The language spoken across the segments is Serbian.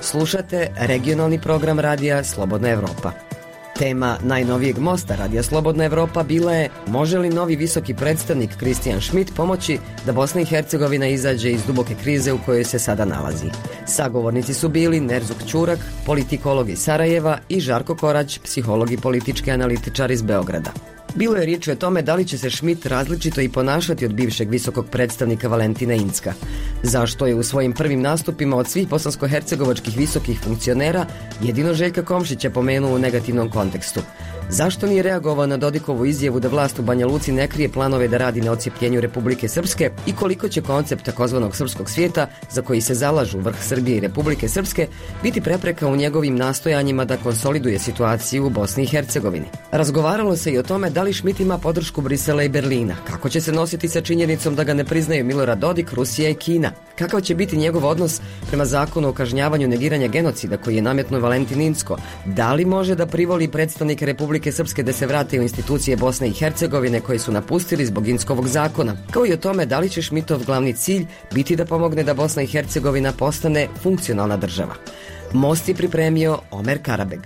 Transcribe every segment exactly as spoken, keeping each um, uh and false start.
Slušate regionalni program radija Slobodna Evropa. Tema najnovijeg mosta radija Slobodna Evropa bila je: može li novi visoki predstavnik Kristijan Šmit pomoći da Bosna i Hercegovina izađe iz duboke krize u kojoj se sada nalazi? Sagovornici su bili Nerzuk Ćurak, politikolog iz Sarajeva, i Žarko Korać, psiholog i politički analitičar iz Beograda. Bilo je riječi o tome da li će se Šmit različito i ponašati od bivšeg visokog predstavnika Valentina Incka. Zašto je u svojim prvim nastupima od svih bosansko-hercegovačkih visokih funkcionera jedino Željka Komšića pomenuo u negativnom kontekstu? Zašto nije reagovao na Dodikovu izjavu da vlast u Banja Luci ne krije planove da radi na odcijepljenju Republike Srpske i koliko će koncept takozvanog srpskog svijeta, za koji se zalažu vrh Srbije i Republike Srpske, biti prepreka u njegovim nastojanjima da konsoliduje situaciju u Bosni i Hercegovini? Razgovaralo se i o tome da li Šmit ima podršku Brisela i Berlina, kako će se nositi sa činjenicom da ga ne priznaju Milorad Dodik, Rusija i Kina, kakav će biti njegov odnos prema zakonu o kažnjavanju negiranja genocida koji je nametnuo Valentin Incko, da li može da privoli predstavnike Republike Srpske da se vrate u institucije Bosne i Hercegovine koje su napustili zbog Inckovog zakona, kao i o tome da li će Šmitov glavni cilj biti da pomogne da Bosna i Hercegovina postane funkcionalna država. Most je pripremio Omer Karabeg.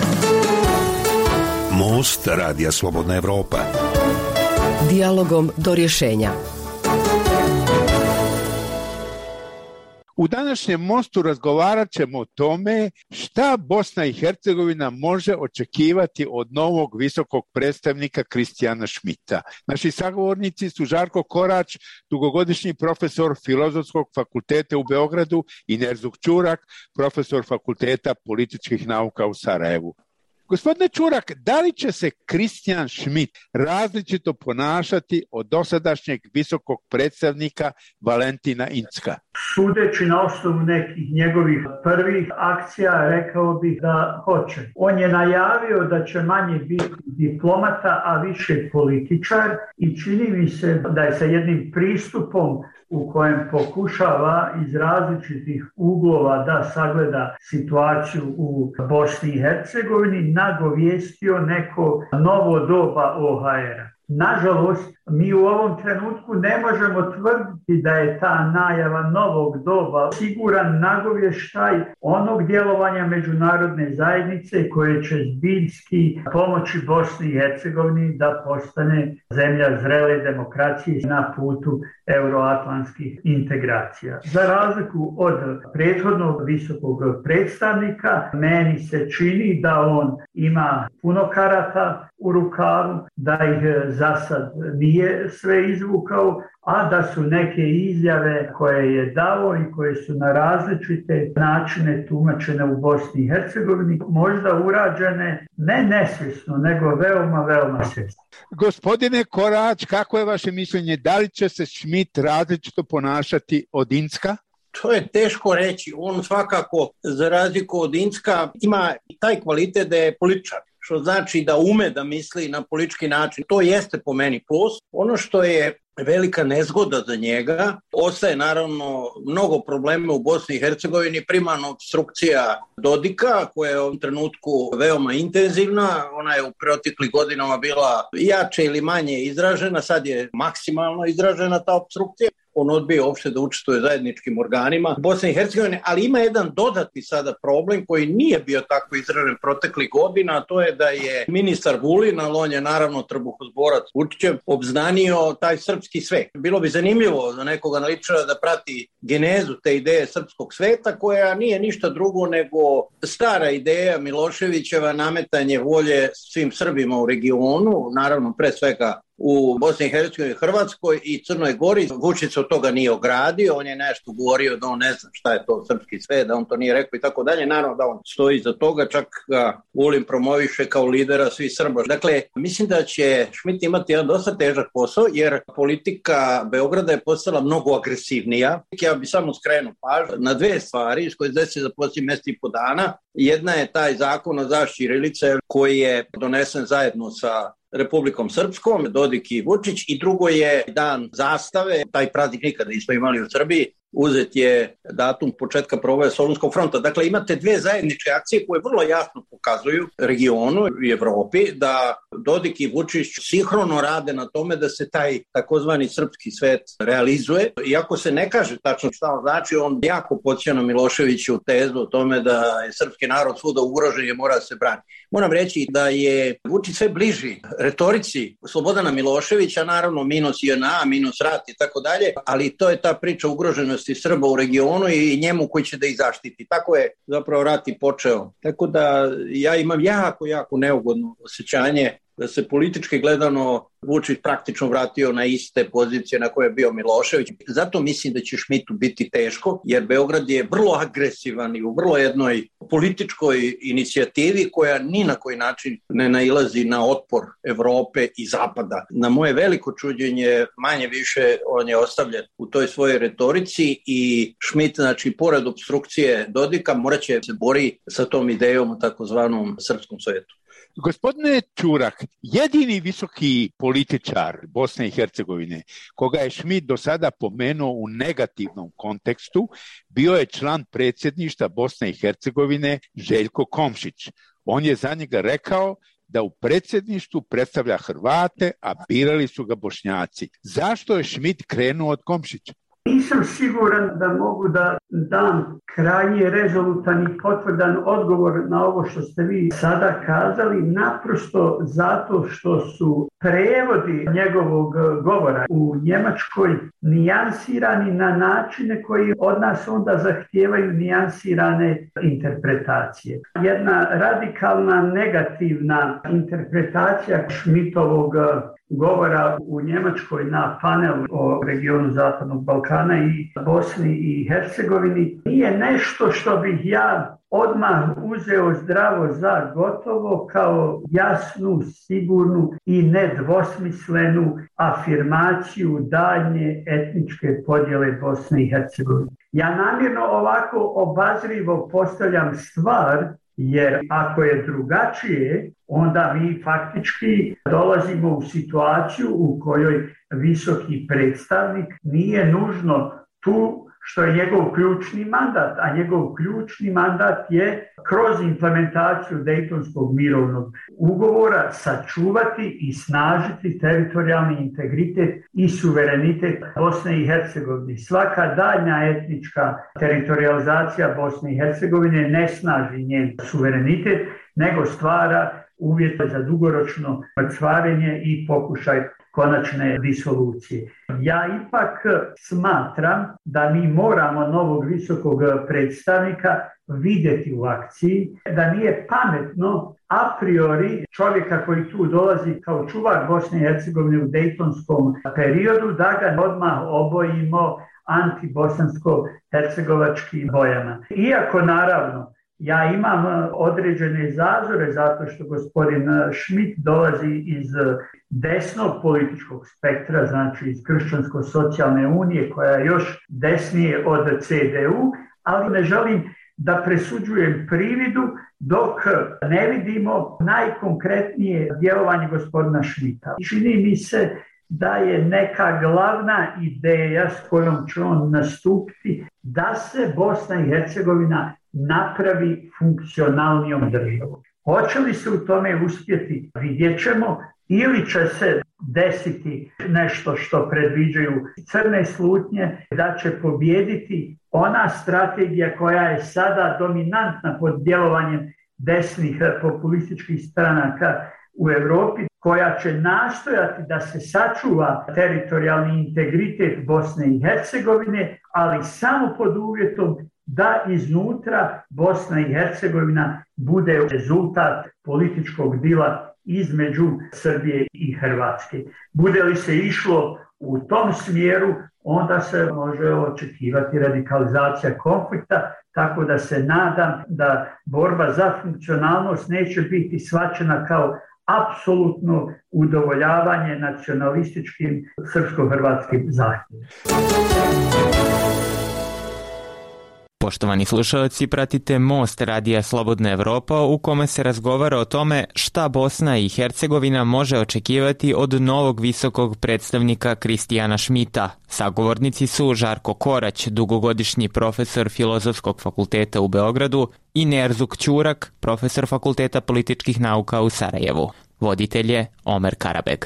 Most radija Slobodna Evropa. Dijalogom do rješenja. U današnjem mostu razgovarat ćemo o tome šta Bosna i Hercegovina može očekivati od novog visokog predstavnika Kristijana Šmita. Naši sagovornici su Žarko Korać, dugogodišnji profesor Filozofskog fakulteta u Beogradu, i Nerzuk Ćurak, profesor Fakulteta političkih nauka u Sarajevu. Gospodine Ćurak, da li će se Kristijan Šmit različito ponašati od dosadašnjeg visokog predstavnika Valentina Incka? Sudeći na osnovu nekih njegovih prvih akcija, rekao bih da hoće. On je najavio da će manje biti diplomata, a više političar, i čini mi se da je sa jednim pristupom u kojem pokušava iz različitih uglova da sagleda situaciju u Bosni i Hercegovini nagovijestio neko novo doba O H R-a. Nažalost, mi u ovom trenutku ne možemo tvrditi da je ta najava novog doba siguran nagovještaj onog djelovanja međunarodne zajednice koje će zbiljski pomoći Bosni i Hercegovini da postane zemlja zrele demokracije na putu euroatlantskih integracija. Za razliku od prethodnog visokog predstavnika, meni se čini da on ima puno karata u rukavu, da ih za sad nije sve izvukao, a da su neke izjave koje je dao i koje su na različite načine tumačene u Bosni i Hercegovini možda urađene ne nesvjesno, nego veoma, veoma svjesno. Gospodine Korać, kako je vaše mišljenje? Da li će se Šmit različito ponašati od Incka? To je teško reći. On svakako, za razliku od Incka, ima taj kvalitet da je političar, što znači da ume da misli na politički način. To jeste po meni plus. Ono što je velika nezgoda za njega, ostaje naravno mnogo problema u Bosni i Hercegovini, primarno obstrukcija Dodika, koja je u ovom trenutku veoma intenzivna. Ona je u proteklih godinama bila jače ili manje izražena, sad je maksimalno izražena ta obstrukcija. On odbije uopšte da učestvuje zajedničkim organima Bosne i Hercegovine, ali ima jedan dodatni sada problem koji nije bio tako izražen proteklih godina, a to je da je ministar Vulin, ali on je naravno trbuhozborac Vučićev, obznanio taj srpski svet. Bilo bi zanimljivo za nekog analitičara da prati genezu te ideje srpskog sveta, koja nije ništa drugo nego stara ideja Miloševićeva, nametanje volje svim Srbima u regionu, naravno pre svega u Bosni i Hercegovini, Hrvatskoj i Crnoj Gori. Vučić se od toga nije ogradio, on je nešto govorio da on ne zna šta je to srpski svet, da on to nije rekao i tako dalje. Naravno da on stoji iza toga, čak ga Vulin promoviše kao lidera svih Srba. Dakle, mislim da će Šmit imati jedan dosta težak posao, jer politika Beograda je postala mnogo agresivnija. Ja bi samo skrenuo pažnju na dve stvari koje se desi za posljednjih mjesec i po dana. Jedna je taj zakon o zaštiti ćirilice koji je donesen zajedno sa Republikom Srpskom, Dodik i Vučić, i drugo je dan zastave, taj praznik nikada nismo imali u Srbiji, uzet je datum početka proboja Solunskog fronta. Dakle, imate dve zajedničke akcije koje vrlo jasno pokazuju regionu i Evropi da Dodik i Vučić sinhrono rade na tome da se taj takozvani srpski svet realizuje. Iako se ne kaže tačno šta on znači, on jako podsjeća na Miloševiću tezu o tome da je srpski narod svuda ugrožen i mora da se brani. Moram reći da je Vučić sve bliži retorici Slobodana Miloševića, naravno minus J N A, minus rat i tako dalje, ali to je ta priča ugroženosti Srba u regionu i njemu koji će da ih zaštiti. Tako je zapravo rat i počeo. Tako da ja imam jako, jako neugodno osjećanje da se politički gledano Vučić praktično vratio na iste pozicije na koje je bio Milošević. Zato mislim da će Šmitu biti teško, jer Beograd je vrlo agresivan i u vrlo jednoj političkoj inicijativi koja ni na koji način ne nailazi na otpor Evrope i Zapada. Na moje veliko čuđenje, manje više on je ostavljen u toj svojoj retorici i Šmit, znači, pored obstrukcije Dodika, morat će se bori sa tom idejom u takozvanom srpskom svetu. Gospodine Čurak, jedini visoki političar Bosne i Hercegovine koga je Šmit do sada pomenuo u negativnom kontekstu bio je član predsjedništva Bosne i Hercegovine Željko Komšić. On je za njega rekao da u predsjedništvu predstavlja Hrvate, a birali su ga Bošnjaci. Zašto je Šmit krenuo od Komšića? Nisam siguran da mogu da dam krajnje rezolutan i potvrdan odgovor na ovo što ste vi sada kazali, naprosto zato što su prevodi njegovog govora u Njemačkoj nijansirani na načine koji od nas onda zahtijevaju nijansirane interpretacije. Jedna radikalna negativna interpretacija Šmitovog govora u Njemačkoj na panel o regionu Zapadnog Balkana i Bosni i Hercegovini nije nešto što bih ja odmah uzeo zdravo za gotovo kao jasnu, sigurnu i nedvosmislenu afirmaciju daljnje etničke podjele Bosne i Hercegovine. Ja namjerno ovako obazrivo postavljam stvar, jer ako je drugačije, onda mi faktički dolazimo u situaciju u kojoj visoki predstavnik nije nužno tu što je njegov ključni mandat, a njegov ključni mandat je kroz implementaciju Dejtonskog mirovnog ugovora sačuvati i snažiti teritorijalni integritet i suverenitet Bosne i Hercegovine. Svaka daljnja etnička teritorializacija Bosne i Hercegovine ne snaži njen suverenitet, nego stvara uvjete za dugoročno mrcvarenje i pokušaj konačne disolucije. Ja ipak smatram da mi moramo novog visokog predstavnika vidjeti u akciji, da nije pametno a priori čovjeka koji tu dolazi kao čuvar Bosne i Hercegovine u dejtonskom periodu, da ga odmah obojimo antibosansko-hercegovačkim bojama. Iako naravno ja imam određene zazore zato što gospodin Šmit dolazi iz desnog političkog spektra, znači iz Kršćansko-socijalne unije koja je još desnije od C D U, ali ne želim da presuđujem prividu dok ne vidimo najkonkretnije djelovanje gospodina Šmita. Čini mi se da je neka glavna ideja s kojom će on nastupiti da se Bosna i Hercegovina napravi funkcionalnijom državom. Hoće li se u tome uspjeti, vidjet ćemo, ili će se desiti nešto što predviđaju crne slutnje, da će pobijediti ona strategija koja je sada dominantna pod djelovanjem desnih populističkih stranaka u Europi, koja će nastojati da se sačuva teritorijalni integritet Bosne i Hercegovine, ali samo pod uvjetom da iznutra Bosna i Hercegovina bude rezultat političkog dila između Srbije i Hrvatske. Bude li se išlo u tom smjeru, onda se može očekivati radikalizacija konflikta, tako da se nadam da borba za funkcionalnost neće biti shvaćena kao apsolutno udovoljavanje nacionalističkim srpsko-hrvatskim zahtjevima. Poštovani slušalci, pratite Most radija Slobodna Evropa u kome se razgovara o tome šta Bosna i Hercegovina može očekivati od novog visokog predstavnika Kristijana Šmita. Sagovornici su Žarko Korać, dugogodišnji profesor Filozofskog fakulteta u Beogradu, i Nerzuk Ćurak, profesor Fakulteta političkih nauka u Sarajevu. Voditelj je Omer Karabeg.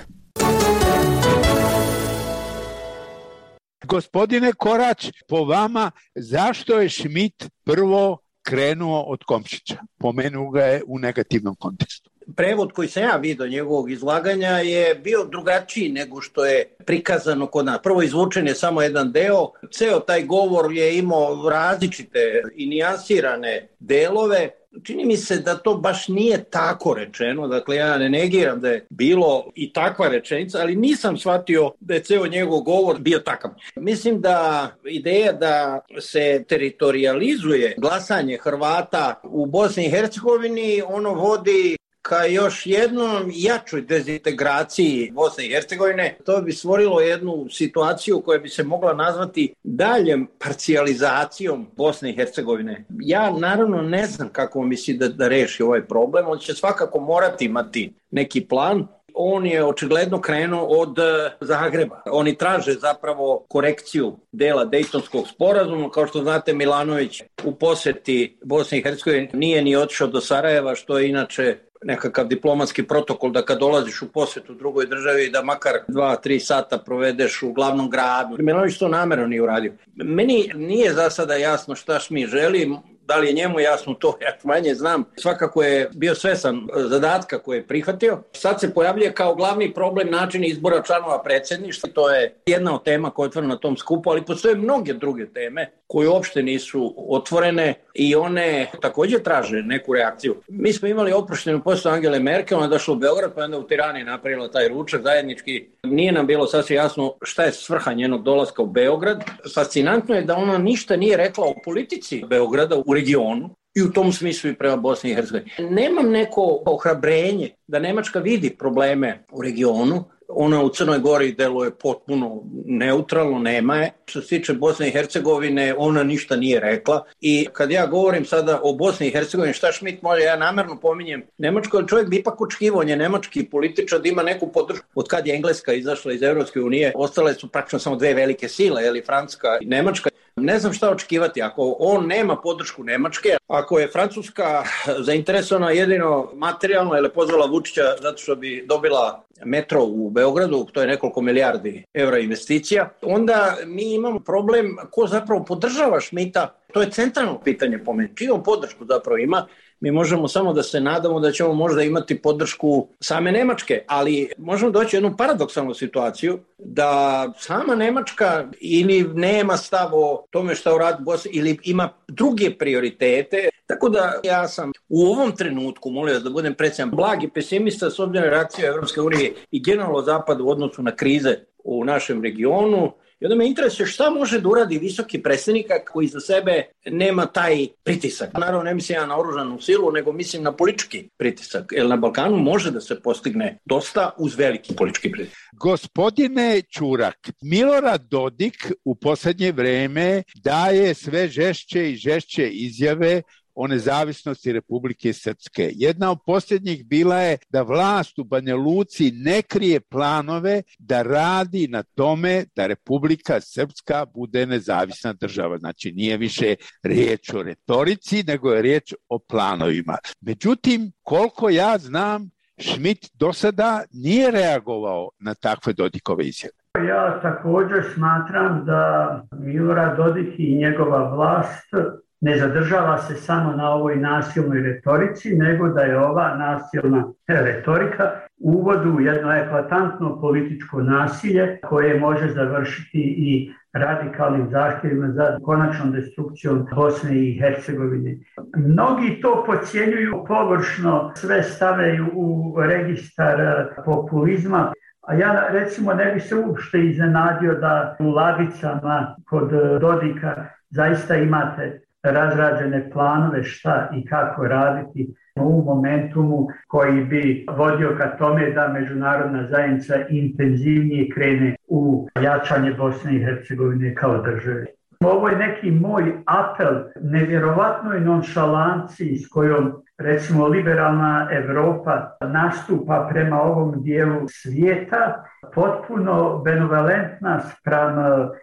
Gospodine Korać, po vama, zašto je Šmit prvo krenuo od Komšića? Pomenuo ga je u negativnom kontekstu. Prevod koji sam ja vidio njegovog izlaganja je bio drugačiji nego što je prikazano kod nas. Prvo izvučen je samo jedan deo, ceo taj govor je imao različite i nijansirane delove. Čini mi se da to baš nije tako rečeno, dakle ja ne negiram da je bilo i takva rečenica, ali nisam shvatio da je ceo njegov govor bio takav. Mislim da ideja da se teritorijalizuje glasanje Hrvata u Bosni i Hercegovini, ono vodi ka još jednom jačoj dezintegraciji Bosne i Hercegovine. To bi stvorilo jednu situaciju koja bi se mogla nazvati daljem parcijalizacijom Bosne i Hercegovine. Ja naravno ne znam kako misli da, da reši ovaj problem. On će svakako morati imati neki plan. On je očigledno krenuo od Zagreba. Oni traže zapravo korekciju dela Dejtonskog sporazuma. Kao što znate, Milanović u poseti Bosni i Hercegovine nije ni otišao do Sarajeva, što je inače nekakav diplomatski protokol da kad dolaziš u posjetu drugoj državi da makar dva, tri sata provedeš u glavnom gradu. Milanović to namerno nije uradio. Meni nije za sada jasno šta Šmit želi. Da li je njemu jasno, to ja manje znam. Svakako je bio svesan zadatka koje je prihvatio. Sad se pojavljuje kao glavni problem način izbora članova predsjedništva. To je jedna od tema koja je otvorena na tom skupu, ali postoje mnoge druge teme koje uopšte nisu otvorene i one također traže neku reakciju. Mi smo imali oproštenu posjetu Angele Merkel, ona je došla u Beograd, pa onda u Tirani napravila taj ručak zajednički. Nije nam bilo sasvim jasno šta je svrha njenog dolaska u Beograd. Fascinantno je da ona ništa nije rekla o politici Beograda u regionu i u tom smislu i prema Bosni i Hercegovini. Nemam neko ohrabrenje da Nemačka vidi probleme u regionu. Ona u Crnoj Gori deluje potpuno neutralno, nema je. Što se tiče Bosne i Hercegovine, ona ništa nije rekla. I kad ja govorim sada o Bosni i Hercegovini, šta Šmit može, ja namerno pominjem Nemačko, jer čovjek bi ipak očekivao, on je nemački političar da ima neku podršku. Od kad je Engleska izašla iz Evropske unije, ostale su praktično samo dve velike sile, ili Francuska i Nemačka. Ne znam šta očekivati, ako on nema podršku Nemačke, ako je Francuska zainteresovana jedino materijalno, ili pozvala Vučića zato što bi dobila metro u Beogradu, to je nekoliko milijardi evra investicija, onda mi imamo problem ko zapravo podržava Šmita. To je centralno pitanje po meni. Čijom podršku zapravo ima? Mi možemo samo da se nadamo da ćemo možda imati podršku same Nemačke, ali možemo doći u jednu paradoksalnu situaciju da sama Nemačka ili nema stav o tome šta uradi Bosna ili ima druge prioritete. Tako da ja sam u ovom trenutku, molim vas da budem precijan, blagi pesimista s obzirom na reakciju Evropske unije i generalno Zapad u odnosu na krize u našem regionu. I onda me interesuje šta može da uradi visoki predstavnik koji za sebe nema taj pritisak. Naravno ne mislim ja na oružanu silu, nego mislim na politički pritisak. Jer na Balkanu može da se postigne dosta uz veliki politički pritisak. Gospodine Ćurak, Milorad Dodik u posljednje vreme daje sve žešće i žešće izjave o nezavisnosti Republike Srpske. Jedna od posljednjih bila je da vlast u Banja Luci ne krije planove da radi na tome da Republika Srpska bude nezavisna država. Znači nije više riječ o retorici, nego je riječ o planovima. Međutim, koliko ja znam, Šmit do sada nije reagovao na takve Dodikove izjave. Ja također smatram da Milorad Dodik i njegova vlast ne zadržava se samo na ovoj nasilnoj retorici, nego da je ova nasilna retorika uvod u jedno eklatantno političko nasilje koje može završiti i radikalnim zahtjevima za konačnom destrukcijom Bosne i Hercegovine. Mnogi to podcjenjuju površno, sve stavljaju u registar populizma. A ja recimo ne bi se uopšte iznenadio da u ladicama kod Dodika zaista imate razrađene planove šta i kako raditi u momentumu koji bi vodio ka tome da međunarodna zajednica intenzivnije krene u jačanje Bosne i Hercegovine kao države. Ovo je neki moj apel nevjerovatnoj nonšalanciji s kojom recimo liberalna Europa nastupa prema ovom dijelu svijeta, potpuno benevolentna spram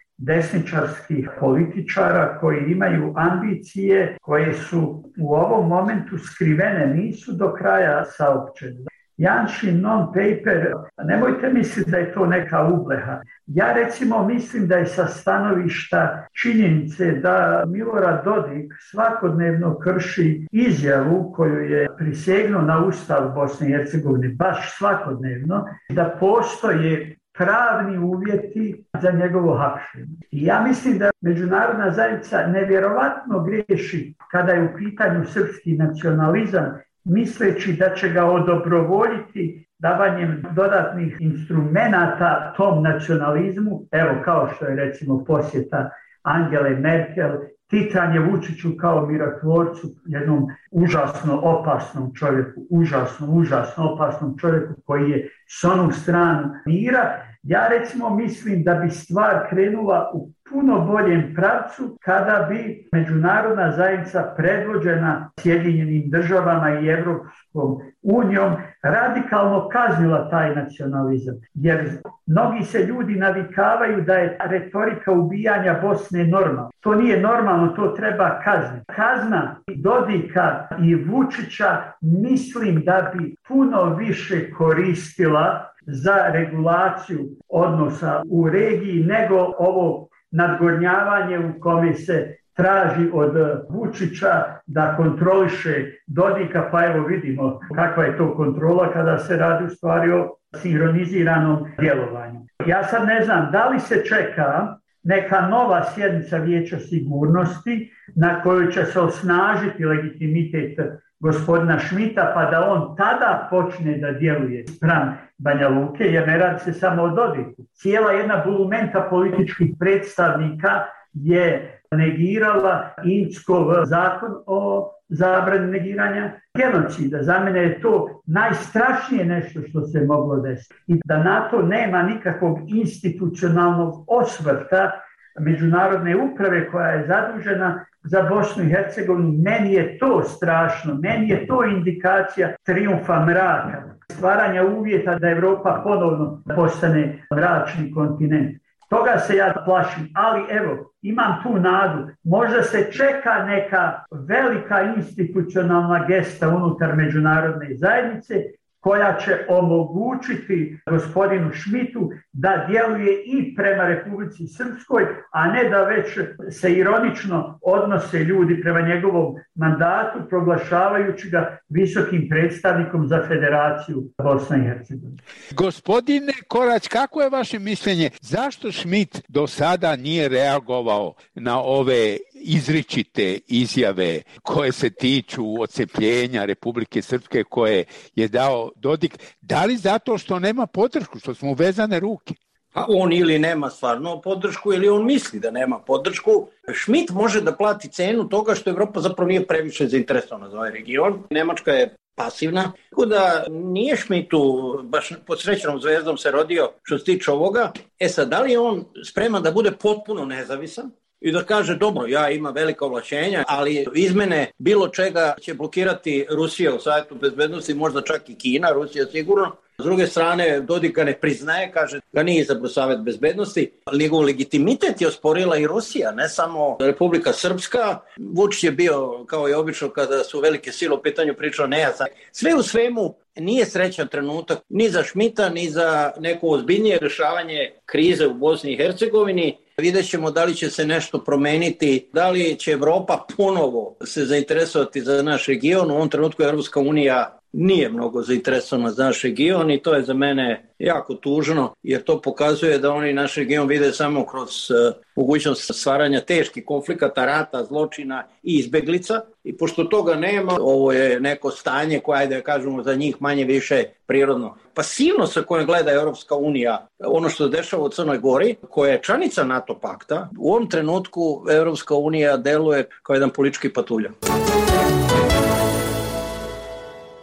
desničarskih političara koji imaju ambicije koje su u ovom momentu skrivene, nisu do kraja saopćene. Janšin non-paper, nemojte misliti da je to neka ubleha. Ja recimo mislim da je sa stanovišta činjenice da Milorad Dodik svakodnevno krši izjavu koju je prisegnuo na Ustav Bosne i Hercegovine, baš svakodnevno, da postoje pravni uvjeti za njegovo hapšenje. I ja mislim da međunarodna zajednica nevjerovatno griješi kada je u pitanju srpski nacionalizam, misleći da će ga odobrovoljiti davanjem dodatnih instrumenata tom nacionalizmu, evo kao što je recimo posjeta Angele Merkel, titanje Vučiću kao mirotvorcu, jednom užasno opasnom čovjeku, užasno, užasno opasnom čovjeku koji je s onu stranu mira. Ja recimo mislim da bi stvar krenula u puno boljem pravcu kada bi međunarodna zajednica predvođena Sjedinjenim državama i Evropskom unijom radikalno kaznila taj nacionalizam. Jer mnogi se ljudi navikavaju da je retorika ubijanja Bosne normalna. To nije normalno, to treba kazniti. Kazna Dodika i Vučića mislim da bi puno više koristila za regulaciju odnosa u regiji nego ovo nadgornjavanje u kome se traži od Vučića da kontroliše Dodika, pa evo vidimo kakva je to kontrola kada se radi u stvari o sinhroniziranom djelovanju. Ja sad ne znam da li se čeka neka nova sjednica Vijeća sigurnosti na kojoj će se osnažiti legitimitet gospodina Šmita, pa da on tada počne da djeluje spram Banja Luke, jer ne radi se samo o Dodiku. Cijela jedna bulumenta političkih predstavnika je negirala Inckov zakon o zabrani negiranja genocida. Za mene je to najstrašnije nešto što se moglo desiti. I da na to nema nikakvog institucionalnog osvrta međunarodne uprave koja je zadužena za Bosnu i Hercegovinu, meni je to strašno, meni je to indikacija trijumfa mraka, stvaranja uvjeta da Europa ponovno postane mračni kontinent. Toga se ja plašim, ali evo, imam tu nadu. Možda se čeka neka velika institucionalna gesta unutar međunarodne zajednice koja će omogućiti gospodinu Šmitu da djeluje i prema Republici Srpskoj, a ne da već se ironično odnose ljudi prema njegovom mandatu, proglašavajući ga visokim predstavnikom za Federaciju Bosne i Hercegovine. Gospodine Korać, kako je vaše mišljenje? Zašto Šmit do sada nije reagovao na ove izričite izjave koje se tiču odcepljenja Republike Srpske koje je dao Dodik? Da li zato što nema podršku, što smo uvezane ruke? A on ili nema stvarno podršku ili on misli da nema podršku. Šmit može da plati cenu toga što Evropa zapravo nije previše zainteresovana za ovaj region. Nemačka je pasivna. Tako da nije Šmitu baš pod srećnom zvezdom se rodio što se tiče ovoga. E sad, da li je on spreman da bude potpuno nezavisan i da kaže, dobro, ja imam velika ovlašćenja, ali izmene bilo čega će blokirati Rusija u Savjetu bezbednosti, možda čak i Kina, Rusija sigurno. S druge strane, Dodik ga ne priznaje, kaže ga nije izabrao Savjet bezbednosti, ali njegov legitimitet je osporila i Rusija, ne samo Republika Srpska. Vučić je bio, kao i obično, kada su velike sile u pitanju pričao nejasno. Sve u svemu nije srećan trenutak ni za Šmita, ni za neko ozbiljnije rješavanje krize u Bosni i Hercegovini. Vidjet ćemo da li će se nešto promeniti, da li će Evropa ponovo se zainteresovati za naš region. U ovom trenutku Evropska unija nije mnogo zainteresovana za naš region i to je za mene jako tužno, jer to pokazuje da oni naš region vide samo kroz uh, mogućnost stvaranja teških konflikata, rata, zločina i izbeglica. I pošto toga nema, ovo je neko stanje koje, da kažemo, za njih manje više prirodno. Pasivnost sa kojom gleda Europska unija, ono što se dešava u Crnoj Gori, koja je članica NATO pakta, u ovom trenutku Europska unija deluje kao jedan politički patuljak.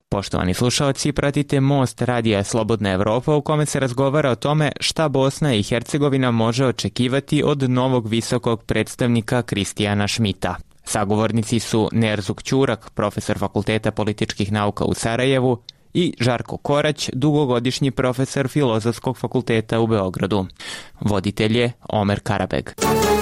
Poštovani slušalci, pratite Most radija Slobodna Evropa u kome se razgovara o tome šta Bosna i Hercegovina može očekivati od novog visokog predstavnika Kristijana Šmita. Sagovornici su Nerzuk Ćurak, profesor Fakulteta političkih nauka u Sarajevu, i Žarko Korać, dugogodišnji profesor Filozofskog fakulteta u Beogradu. Voditelj je Omer Karabeg.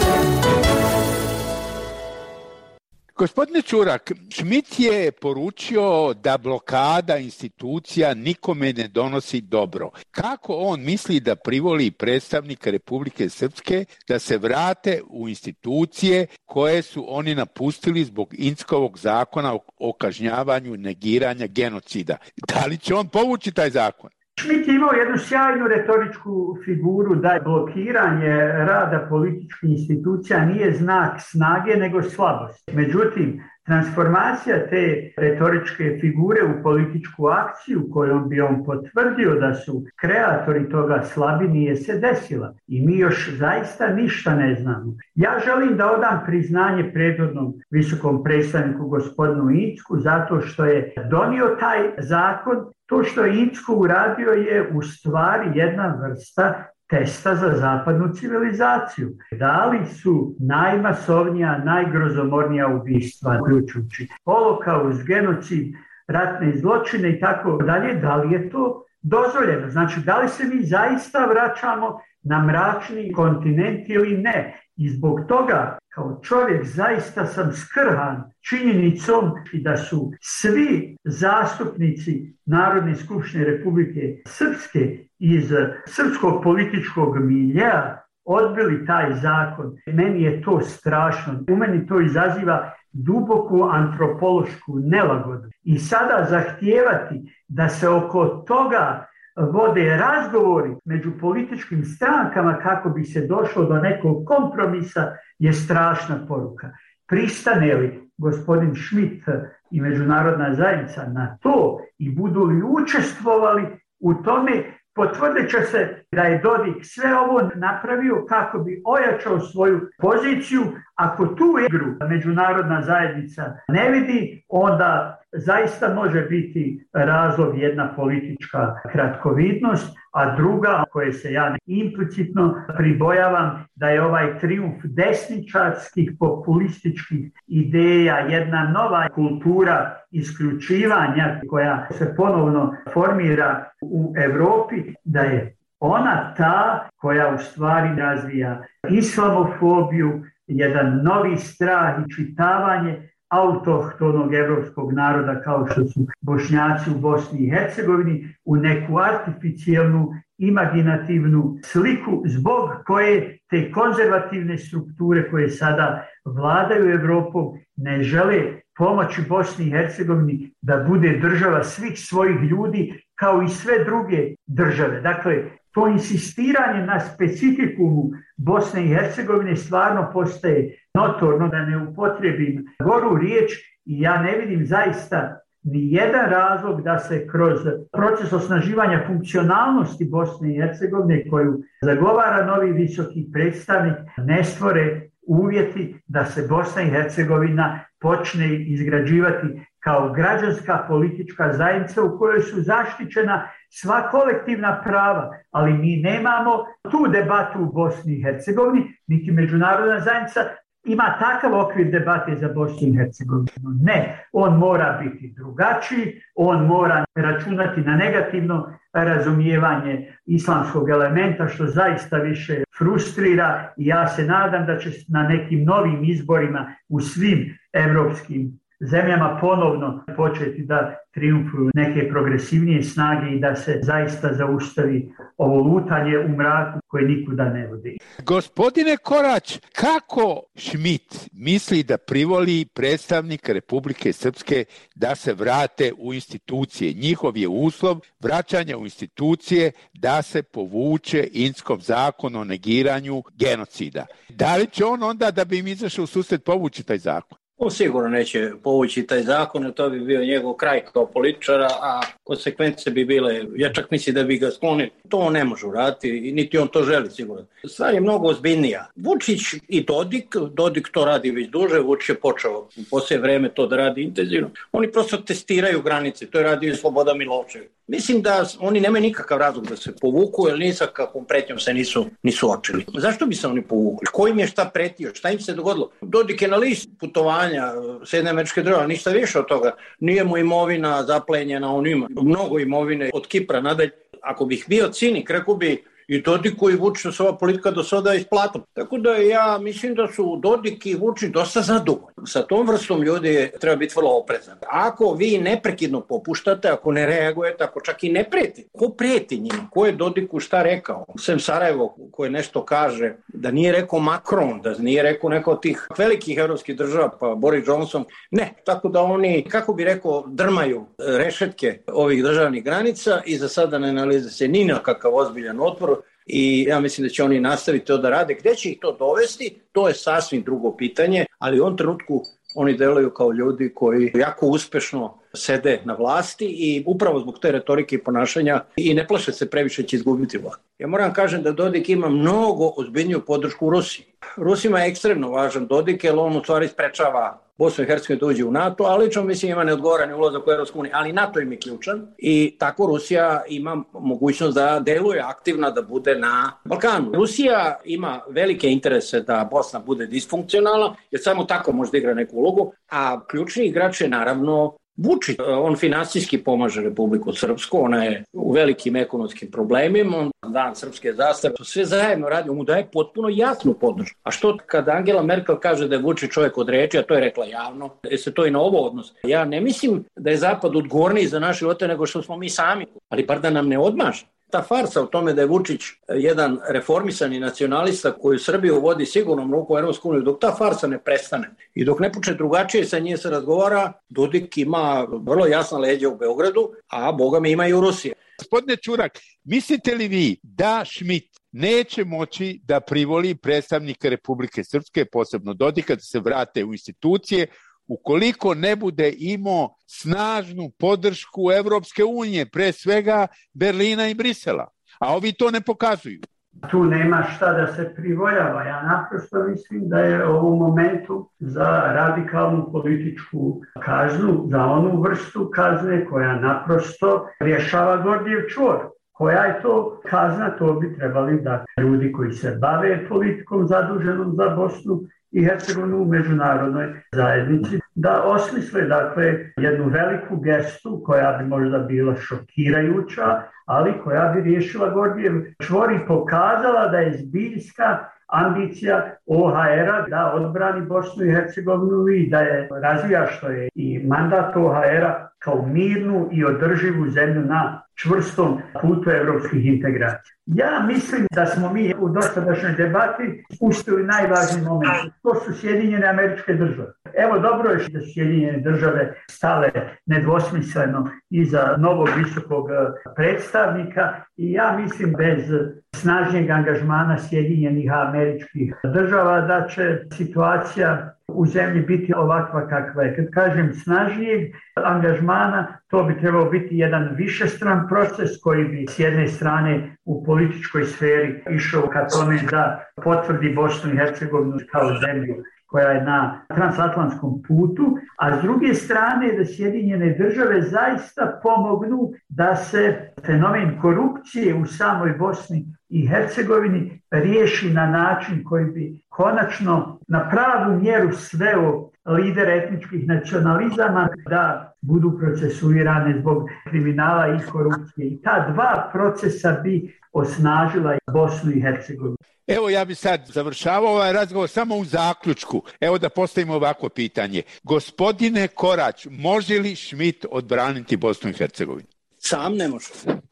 Gospodine Ćurak, Šmit je poručio da blokada institucija nikome ne donosi dobro. Kako on misli da privoli predstavnika Republike Srpske da se vrate u institucije koje su oni napustili zbog Inckovog zakona o kažnjavanju negiranja genocida? Da li će on povući taj zakon? Šmit je imao jednu sjajnu retoričku figuru da je blokiranje rada političkih institucija nije znak snage nego slabosti. Međutim, transformacija te retoričke figure u političku akciju kojom bi on potvrdio da su kreatori toga slabi nije se desila i mi još zaista ništa ne znamo. Ja želim da odam priznanje prethodnom visokom predstavniku gospodinu Incku zato što je donio taj zakon. To što je Incko uradio je u stvari jedna vrsta testa za zapadnu civilizaciju. Da li su najmasovnija, najgrozomornija ubistva, uključujući holokaust, genocid, ratne zločine i tako dalje, da li je to dozvoljeno? Znači, da li se mi zaista vraćamo na mračni kontinent ili ne? I zbog toga, kao čovjek, zaista sam skrhan činjenicom da su svi zastupnici Narodne skupštine Republike Srpske iz srpskog političkog miljea odbili taj zakon. Meni je to strašno. U meni to izaziva duboku antropološku nelagodu. I sada zahtijevati da se oko toga vode razgovori među političkim strankama kako bi se došlo do nekog kompromisa je strašna poruka. Pristane li gospodin Šmit i međunarodna zajednica na to i budu li učestvovali u tome, potvrdit će se da je Dodik sve ovo napravio kako bi ojačao svoju poziciju. Ako tu igru međunarodna zajednica ne vidi, onda zaista može biti razlog jedna politička kratkovidnost, a druga, koje se ja implicitno pribojavam, da je ovaj trijumf desničarskih populističkih ideja, jedna nova kultura isključivanja koja se ponovno formira u Europi, da je ona ta koja u stvari razvija islamofobiju, jedan novi strah i čitavanje autohtonog evropskog naroda kao što su Bošnjaci u Bosni i Hercegovini u neku artificijelnu, imaginativnu sliku zbog koje te konzervativne strukture koje sada vladaju Evropom ne žele pomoći Bosni i Hercegovini da bude država svih svojih ljudi kao i sve druge države. Dakle, to insistiranje na specifikumu Bosne i Hercegovine stvarno postaje notorno, da ne upotrijebim goru riječ, i ja ne vidim zaista ni jedan razlog da se kroz proces osnaživanja funkcionalnosti Bosne i Hercegovine koju zagovara novi visoki predstavnik ne stvore uvjeti da se Bosna i Hercegovina počne izgrađivati kao građanska politička zajednica u kojoj su zaštićena sva kolektivna prava, ali mi nemamo tu debatu u Bosni i Hercegovini, niti međunarodna zajednica ima takav okvir debate za Bosnu i Hercegovinu. Ne, on mora biti drugačiji, on mora računati na negativno razumijevanje islamskog elementa, što zaista više frustrira, i ja se nadam da će na nekim novim izborima u svim evropskim zemljama ponovno početi da triumfuju neke progresivnije snage i da se zaista zaustavi ovo lutanje u mraku koje nikuda ne vodi. Gospodine Korać, kako Šmit misli da privoli predstavnika Republike Srpske da se vrate u institucije? Njihov je uslov vraćanja u institucije da se povuče Inckov zakon o negiranju genocida. Da li će on onda, da bi im izašao u susret, povući taj zakon? On sigurno neće povući taj zakon, to bi bio njegov kraj kao političara, a konsekvence bi bile, ja čak mislim da bi ga sklonili. To on ne može uraditi, niti on to želi sigurno. Stvar je mnogo ozbiljnija. Vučić i Dodik, Dodik to radi već duže, Vučić je počeo u posljednje vreme to da radi intenzivno. Oni prosto testiraju granice, to je radio i Slobodan Milošević. Mislim da oni nemaju nikakav razlog da se povuku, jer ni sa kakvom pretnjom se nisu, nisu očili. Zašto bi se oni povukli? Ko im je šta pretio? Šta im se dogodilo? Dodik je na listu putovanja Sjedinjenih Američkih Država, ništa više od toga. Nije mu imovina zaplenjena, on ima mnogo imovine od Kipra nadalje. Ako bih bio cinik, rekao bi i Dodiku i Vučiću se ova politika do sada isplatila. Tako da ja mislim da su Dodik i Vučić dosta zadovoljni. Sa tom vrstom ljudi treba biti vrlo oprezan. Ako vi neprekidno popuštate, ako ne reagujete, ako čak i ne preti, ko preti njima? Ko je Dodiku šta rekao? Sem Sarajevo koje nešto kaže, da nije rekao Macron, da nije rekao neko od tih velikih evropskih država, pa Boris Johnson. Ne, tako da oni, kako bi rekao, drmaju rešetke ovih državnih granica i za sada ne nalaze se ni na kakav ozbiljan otpor. I ja mislim da će oni nastaviti to da rade. Gde će ih to dovesti, to je sasvim drugo pitanje, ali u ovom trenutku oni deluju kao ljudi koji jako uspešno sede na vlasti i upravo zbog te retorike i ponašanja i ne plaše se previše će izgubiti vlast. Ja moram kažem da Dodik ima mnogo ozbiljniju podršku u Rusiji. Rusima je ekstremno važan Dodik, jer on u stvari sprečava Bosnu i Hercegovinu da uđe u NATO, ali lično mislim ima neodgovoran ulazak u Evropsku uniju, ali NATO im je ključan i tako Rusija ima mogućnost da deluje aktivna, da bude na Balkanu. Rusija ima velike interese da Bosna bude disfunkcionalna, jer samo tako može da igra neku ulogu, a ključni igrač je naravno Vučić. On finansijski pomaže Republiku Srpsku, ona je u velikim ekonomskim problemima, on dan srpske zastave, sve zajedno radi, on mu daje potpuno jasnu podršku. A što kada Angela Merkel kaže da je Vučić čovjek od reči, a to je rekla javno, je se to i na ovo odnosi. Ja ne mislim da je Zapad odgovorniji za naše živote nego što smo mi sami, ali bar da nam ne odmaže. Ta farsa o tome da je Vučić jedan reformisani nacionalista koji u Srbiju vodi sigurnom ruku u Evropsku uniju, dok ta farsa ne prestane i dok ne počne drugačije sa njim se razgovara, Dodik ima vrlo jasna leđa u Beogradu, a boga mi ima i u Rusiji. Gospodine Čurak, mislite li vi da Schmidt neće moći da privoli predstavnika Republike Srpske, posebno Dodika, da se vrate u institucije, ukoliko ne bude imao snažnu podršku Evropske unije, pre svega Berlina i Brisela, a ovi to ne pokazuju? Tu nema šta da se privoljava. Ja naprosto mislim da je u momentu za radikalnu političku kaznu, za onu vrstu kazne koja naprosto rješava Gordijev čvor. Koja je to kazna, to bi trebali da ljudi koji se bave politikom zaduženom za Bosnu i Hercegovinu u međunarodnoj zajednici, da osmisle dakle jednu veliku gestu koja bi možda bila šokirajuća, ali koja bi riješila Gordijev čvor i pokazala da je zbiljska ambicija O H R-a da odbrani Bosnu i Hercegovinu i da je razvija, što je i mandat O H R-a, kao mirnu i održivu zemlju na čvrstom putu evropskih integracija. Ja mislim da smo mi u dosadašnjoj debati uspjeli najvažniji moment. To su Sjedinjene Američke Države. Evo, dobro je što su Sjedinjene Države stale nedvosmisleno iza novog visokog predstavnika i ja mislim bez snažnijeg angažmana Sjedinjenih Američkih Država da će situacija u zemlji biti ovakva kakva je. Kad kažem snažnijeg angažmana, to bi trebao biti jedan višestran proces koji bi s jedne strane u političkoj sferi išao ka tome da potvrdi Bosnu i Hercegovinu kao zemlju koja je na transatlantskom putu, a s druge strane da Sjedinjene Države zaista pomognu da se fenomen korupcije u samoj Bosni i Hercegovini riješi na način koji bi konačno na pravu mjeru sveo lidere etničkih nacionalizama da budu procesuirane zbog kriminala i korupcije. I ta dva procesa bi osnažila Bosnu i Hercegovinu. Evo, ja bi sad završavao ovaj razgovor samo u zaključku. Evo da postavimo ovako pitanje. Gospodine Korać, može li Schmidt odbraniti Bosnu i Hercegovinu? Sam ne može.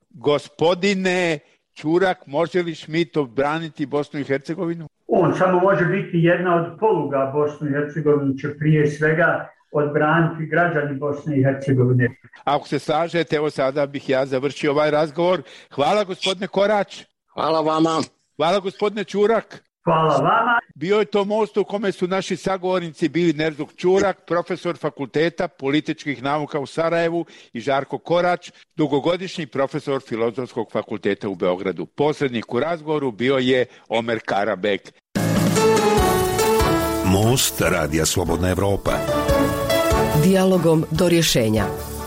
Gospodine Čurak, može li Schmidt odbraniti Bosnu i Hercegovinu? On samo može biti jedna od poluga. Bosnu i Hercegovinu će prije svega odbraniti građani Bosne i Hercegovine. Ako se slažete, evo sada bih ja završio ovaj razgovor. Hvala gospodine Korać. Hvala vama. Hvala gospodine Čurak. Hvala vama. Bio je to most u kome su naši sagovornici bili Nerzuk Čurak, profesor Fakulteta političkih nauka u Sarajevu, i Žarko Korać, dugogodišnji profesor Filozofskog fakulteta u Beogradu. Posrednik u razgovoru bio je Omer Karabek. Most Radija Slobodna Evropa. Dijalogom do rješenja.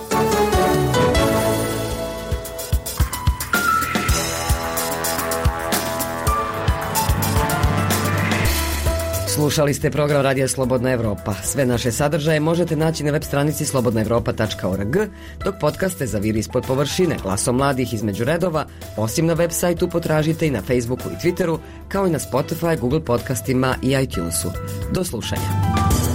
Slušali ste program Radija Slobodna Evropa. Sve naše sadržaje možete naći na web stranici slobodna evropa tačka org, dok podcaste za Vir ispod površine, Glasom mladih između redova, osim na web sajtu potražite i na Facebooku i Twitteru, kao i na Spotify, Google podcastima i iTunesu. Do slušanja.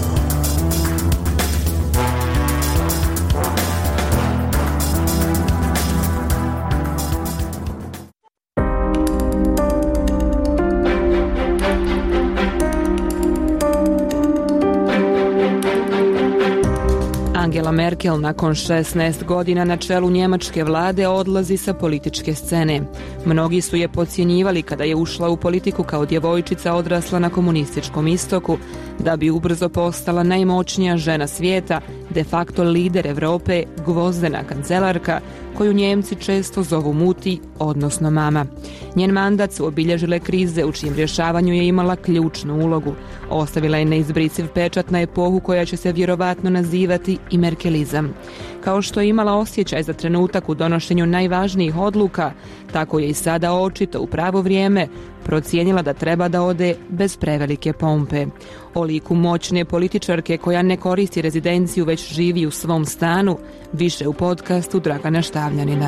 Angela Merkel nakon šesnaest godina na čelu njemačke vlade odlazi sa političke scene. Mnogi su je podcjenjivali kada je ušla u politiku kao djevojčica odrasla na komunističkom istoku, da bi ubrzo postala najmoćnija žena svijeta, de facto lider Evrope, gvozdena kancelarka, koju Njemci često zovu muti, odnosno mama. Njen mandat su obilježile krize u čijem rješavanju je imala ključnu ulogu. Ostavila je neizbrisiv pečat na epohu koja će se vjerovatno nazivati i merkelizam. Kao što je imala osjećaj za trenutak u donošenju najvažnijih odluka, tako je i sada očito u pravo vrijeme procijenila da treba da ode bez prevelike pompe. O liku moćne političarke koja ne koristi rezidenciju već živi u svom stanu, više u podcastu Dragana Štavljanina.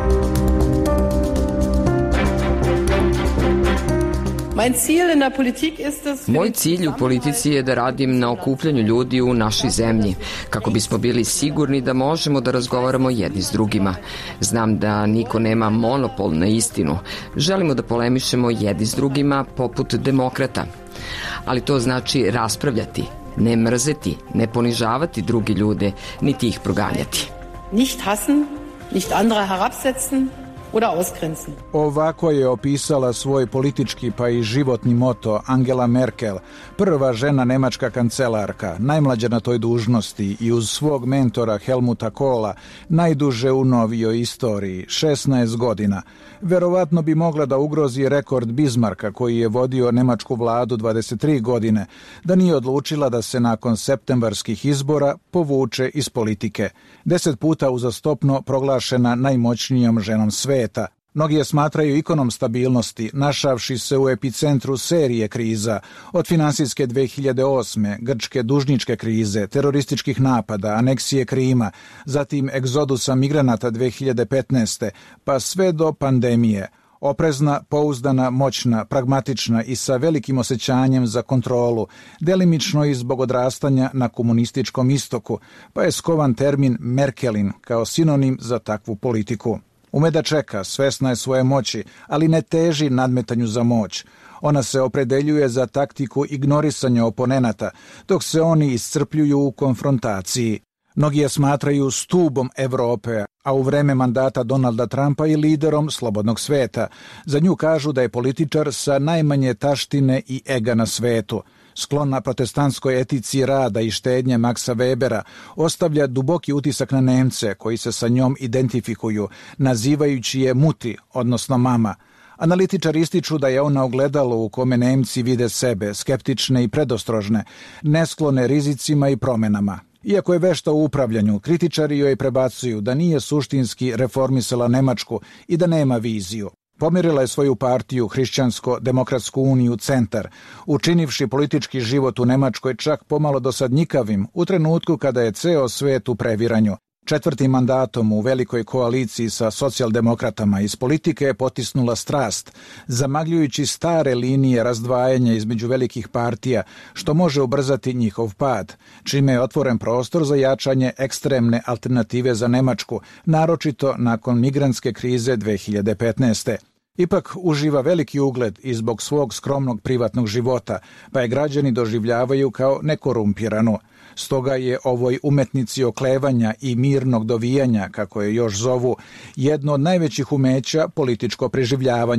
Moj cilj u politici je da radim na okupljanju ljudi u našoj zemlji, kako bismo bili sigurni da možemo da razgovaramo jedni s drugima. Znam da niko nema monopol na istinu. Želimo da polemišemo jedni s drugima poput demokrata. Ali to znači raspravljati, ne mrzeti, ne ponižavati druge ljude, niti ih proganjati. Nicht hassen, nicht andere herabsetzen oder ausgrenzen. Ovako je opisala svoj politički pa i životni moto Angela Merkel, prva žena nemačka kancelarka, najmlađa na toj dužnosti i uz svog mentora Helmuta Kohla najduže u novijoj istoriji, šesnaest godina. Verovatno bi mogla da ugrozi rekord Bismarcka koji je vodio nemačku vladu dvadeset tri godine, da nije odlučila da se nakon septembarskih izbora povuče iz politike. Deset puta uzastopno proglašena najmoćnijom ženom sveta. Mnogi je smatraju ikonom stabilnosti, našavši se u epicentru serije kriza, od finansijske dve hiljade osme, grčke dužničke krize, terorističkih napada, aneksije Krima, zatim egzodusa migranata dve hiljade petnaeste, pa sve do pandemije. Oprezna, pouzdana, moćna, pragmatična i sa velikim osjećanjem za kontrolu, delimično i zbog odrastanja na komunističkom istoku, pa je skovan termin Merkelin kao sinonim za takvu politiku. Ume da čeka, svesna je svoje moći, ali ne teži nadmetanju za moć. Ona se opredeljuje za taktiku ignorisanja oponenata, dok se oni iscrpljuju u konfrontaciji. Mnogi je smatraju stubom Evrope, a u vreme mandata Donalda Trumpa i liderom slobodnog sveta. Za nju kažu da je političar sa najmanje taštine i ega na svetu. Sklona protestantskoj etici rada i štednje Maxa Webera ostavlja duboki utisak na Nemce koji se sa njom identifikuju, nazivajući je muti, odnosno mama. Analitičari ističu da je ona ogledalo u kome Nemci vide sebe, skeptične i predostrožne, nesklone rizicima i promenama. Iako je vešta u upravljanju, kritičari joj prebacuju da nije suštinski reformisala Nemačku i da nema viziju. Pomirila je svoju partiju Hrišćansko-demokratsku uniju Centar, učinivši politički život u Nemačkoj čak pomalo dosadnjikavim u trenutku kada je ceo svet u previranju. Četvrtim mandatom u velikoj koaliciji sa socijaldemokratama iz politike je potisnula strast, zamagljujući stare linije razdvajanja između velikih partija, što može ubrzati njihov pad, čime je otvoren prostor za jačanje ekstremne alternative za Nemačku, naročito nakon migrantske krize dve hiljade petnaeste. Ipak uživa veliki ugled i zbog svog skromnog privatnog života, pa je građani doživljavaju kao nekorumpiranu. Stoga je ovoj umetnici oklevanja i mirnog dovijanja, kako je još zovu, jedno od najvećih umeća političko preživljavanje.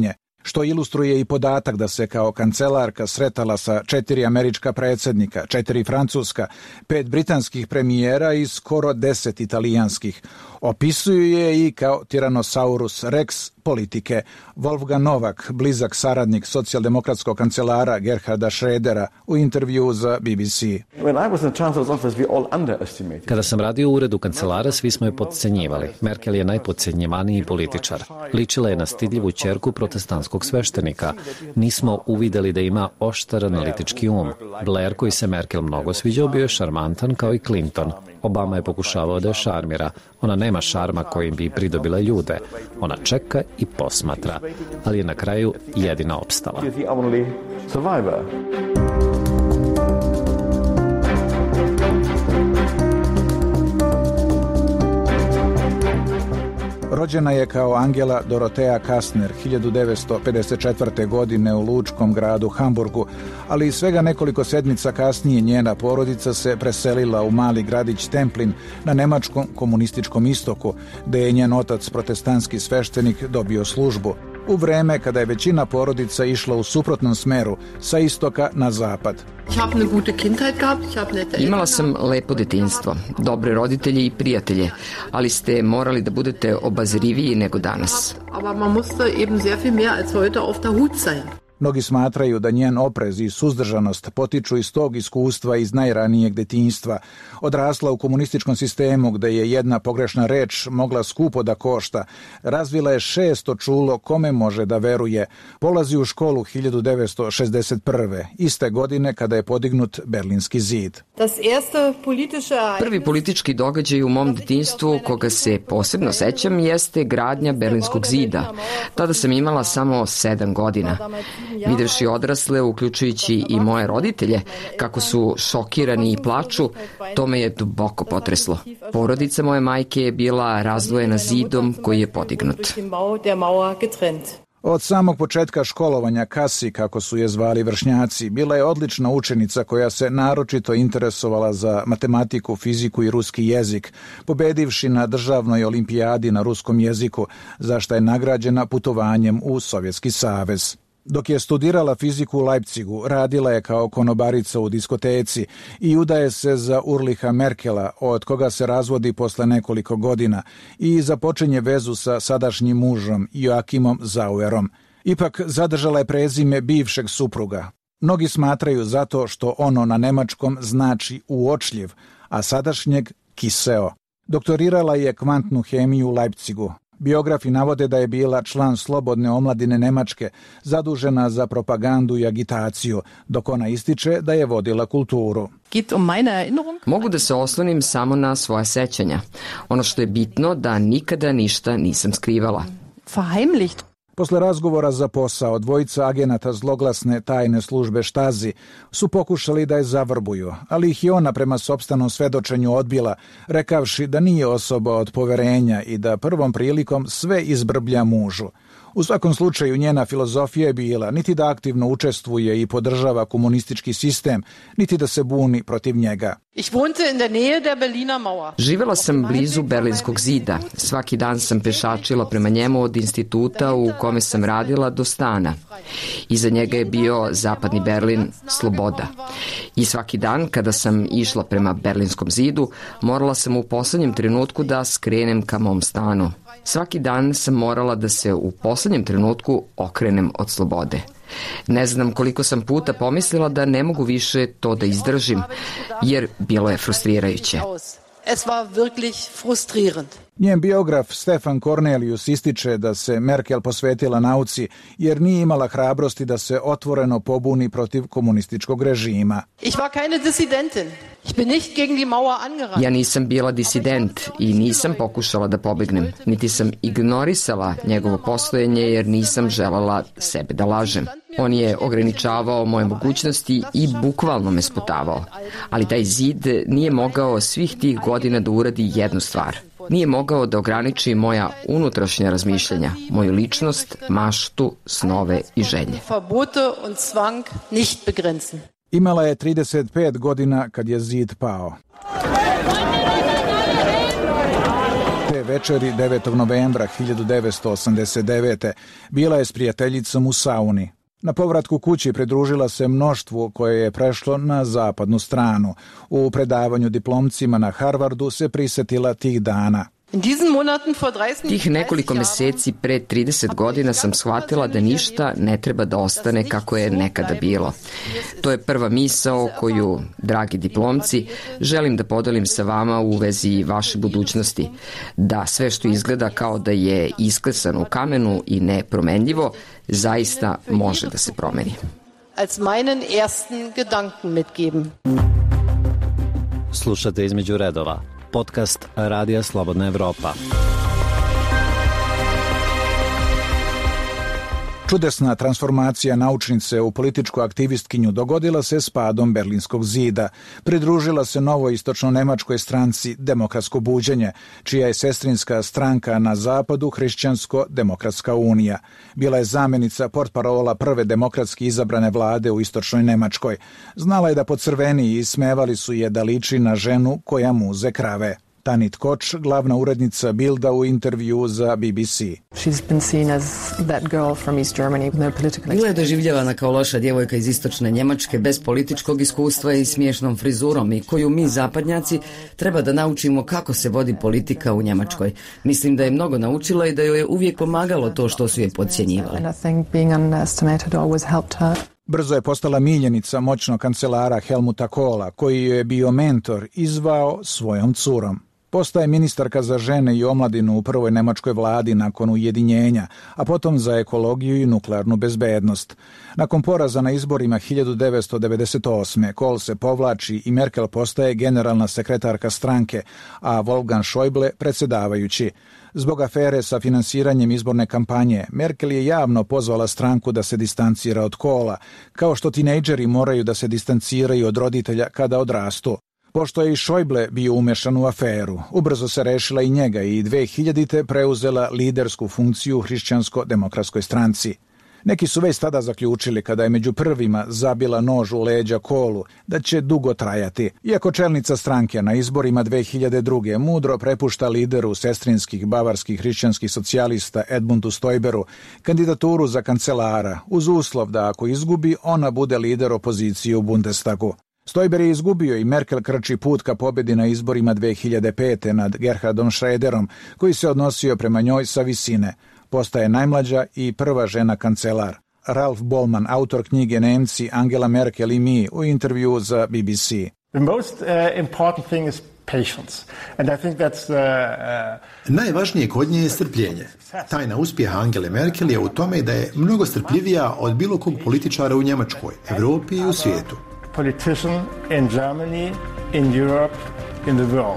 što ilustruje i podatak da se kao kancelarka sretala sa četiri američka predsjednika, četiri francuska, pet britanskih premijera i skoro deset italijanskih. Opisuju je i kao Tyrannosaurus rex politike. Wolfgang Novak, blizak saradnik socijaldemokratskog kancelara Gerharda Schrödera, u intervju za B B C. Kada sam radio u uredu kancelara, svi smo je podcenjivali. Merkel je najpodcenjivaniji političar. Ličila je na stidljivu ćerku protestantskog sveštenika. Nismo uvideli da ima oštar analitički um. Blair, koji se Merkel mnogo sviđao, bio je šarmantan kao i Clinton. Obama je pokušavao da je šarmira. Ona nema šarma kojim bi pridobila ljude. Ona čeka i posmatra, ali je na kraju jedina opstala. Rođena je kao Angela Dorotea Kastner hiljadu devetsto pedeset četvrte. godine u lučkom gradu Hamburgu, ali svega nekoliko sedmica kasnije njena porodica se preselila u mali gradić Templin na nemačkom komunističkom istoku, gde je njen otac, protestantski sveštenik, dobio službu. U vreme kada je većina porodica išla u suprotnom smeru, sa istoka na zapad. Imala sam lepo detinjstvo, dobre roditelje i prijatelje, ali ste morali da budete obazriviji nego danas. Mnogi smatraju da njen oprez i suzdržanost potiču iz tog iskustva iz najranijeg detinjstva. Odrasla u komunističkom sistemu gde je jedna pogrešna reč mogla skupo da košta. Razvila je šesto čulo kome može da veruje. Polazi u školu hiljadu devetsto šezdeset prve. iste godine kada je podignut Berlinski zid. Prvi politički događaj u mom detinjstvu koga se posebno sećam jeste gradnja Berlinskog zida. Tada sam imala samo sedam godina. Videvši odrasle, uključujući i moje roditelje, kako su šokirani i plaču, to me je duboko potreslo. Porodica moje majke je bila razdvojena zidom koji je podignut. Od samog početka školovanja Kasi, kako su je zvali vršnjaci, bila je odlična učenica koja se naročito interesovala za matematiku, fiziku i ruski jezik, pobedivši na državnoj olimpijadi na ruskom jeziku, za što je nagrađena putovanjem u Sovjetski savez. Dok je studirala fiziku u Leipzigu, radila je kao konobarica u diskoteci i udaje se za Ulricha Merkela, od koga se razvodi posle nekoliko godina, i započinje vezu sa sadašnjim mužom Joakimom Zauerom. Ipak zadržala je prezime bivšeg supruga. Mnogi smatraju zato što ono na nemačkom znači uočljiv, a sadašnjeg kiseo. Doktorirala je kvantnu hemiju u Leipzigu. Biografi navode da je bila član Slobodne omladine Nemačke, zadužena za propagandu i agitaciju, dok ona ističe da je vodila kulturu. Mogu da se oslonim samo na svoja sećanja. Ono što je bitno da nikada ništa nisam skrivala. Posle razgovora za posao, dvojica agenata zloglasne tajne službe Štazi su pokušali da je zavrbuju, ali ih je ona prema sopstvenom svedočenju odbila, rekavši da nije osoba od poverenja i da prvom prilikom sve izbrblja mužu. U svakom slučaju njena filozofija je bila niti da aktivno učestvuje i podržava komunistički sistem, niti da se buni protiv njega. Živela sam blizu Berlinskog zida. Svaki dan sam pešačila prema njemu od instituta u kome sam radila do stana. Iza njega je bio zapadni Berlin, sloboda. I svaki dan kada sam išla prema Berlinskom zidu, morala sam u poslednjem trenutku da skrenem ka mom stanu. Svaki dan sam morala da se u poslednjem trenutku okrenem od slobode. Ne znam koliko sam puta pomislila da ne mogu više to da izdržim, jer bilo je frustrirajuće. Njen biograf Stefan Cornelius ističe da se Merkel posvetila nauci jer nije imala hrabrosti da se otvoreno pobuni protiv komunističkog režima. Ja nisam bila disident i nisam pokušala da pobegnem, niti sam ignorisala njegovo postojanje jer nisam želala sebe da lažem. On je ograničavao moje mogućnosti i bukvalno me sputavao. Ali taj zid nije mogao svih tih godina da uradi jednu stvar. Nije mogao da ograniči moja unutrašnja razmišljanja, moju ličnost, maštu, snove i želje. Imala je trideset pet godina kad je zid pao. Te večeri devetog novembra hiljadu devetsto osamdeset devete. Bila je s prijateljicom u sauni. Na povratku kući pridružila se mnoštvu koje je prešlo na zapadnu stranu. U predavanju diplomcima na Harvardu se prisetila tih dana. Tih nekoliko meseci pre trideset godina sam shvatila da ništa ne treba da ostane kako je nekada bilo. To je prva misao koju, dragi diplomci, želim da podelim sa vama u vezi vaše budućnosti. Da sve što izgleda kao da je isklesano u kamenu i nepromenljivo, zaista može da se promeni. Slušate Između redova, podcast Radija Slobodna Evropa. Čudesna transformacija naučnice u političku aktivistkinju dogodila se s padom Berlinskog zida. Pridružila se novoj istočno-nemačkoj stranci Demokratsko buđenje, čija je sestrinska stranka na zapadu Hrišćansko-demokratska unija. Bila je zamenica portparola prve demokratski izabrane vlade u istočnoj Nemačkoj. Znala je da pocrveni i ismevali su je da liči na ženu koja muze krave. Tanit Koč, glavna urednica Bilda u intervju za B B C. Bila je doživljavana kao loša djevojka iz istočne Njemačke bez političkog iskustva i smiješnom frizurom i koju mi zapadnjaci treba da naučimo kako se vodi politika u Njemačkoj. Mislim da je mnogo naučila i da joj je uvijek pomagalo to što su je podcjenjivali. Brzo je postala miljenica moćnog kancelara Helmuta Kohla, koji je bio mentor i zvao svojom curom. Postaje ministarka za žene i omladinu u prvoj nemačkoj vladi nakon ujedinjenja, a potom za ekologiju i nuklearnu bezbednost. Nakon poraza na izborima hiljadu devetsto devedeset osme. Kohl se povlači i Merkel postaje generalna sekretarka stranke, a Wolfgang Schäuble predsjedavajući. Zbog afere sa finansiranjem izborne kampanje, Merkel je javno pozvala stranku da se distancira od Kohla, kao što tinejdžeri moraju da se distanciraju od roditelja kada odrastu. Pošto je i Schäuble bio umešan u aferu, ubrzo se rešila i njega i dve hiljadite preuzela lidersku funkciju u Hrišćansko-demokratskoj stranci. Neki su već tada zaključili, kada je među prvima zabila nož u leđa Kohlu, da će dugo trajati. Iako čelnica stranke na izborima dve hiljade druge. mudro prepušta lideru sestrinskih bavarskih hrišćanskih socijalista Edmundu Stoiberu kandidaturu za kancelara, uz uslov da ako izgubi, ona bude lider opozicije u Bundestagu. Stoiber je izgubio i Merkel krči put ka pobjedi na izborima dve hiljade pete. nad Gerhardom Schröderom, koji se odnosio prema njoj sa visine. Postaje najmlađa i prva žena kancelar. Ralf Bollmann, autor knjige Nemci, Angela Merkel i mi, u intervju za B B C. The most uh, important thing is patience. And I think that's uh, uh... Najvažnije kod nje je strpljenje. Tajna uspjeha Angele Merkel je u tome da je mnogo strpljivija od bilo kog političara u Njemačkoj, Evropi i u svijetu. Politician in Germany, in Europe, in the world.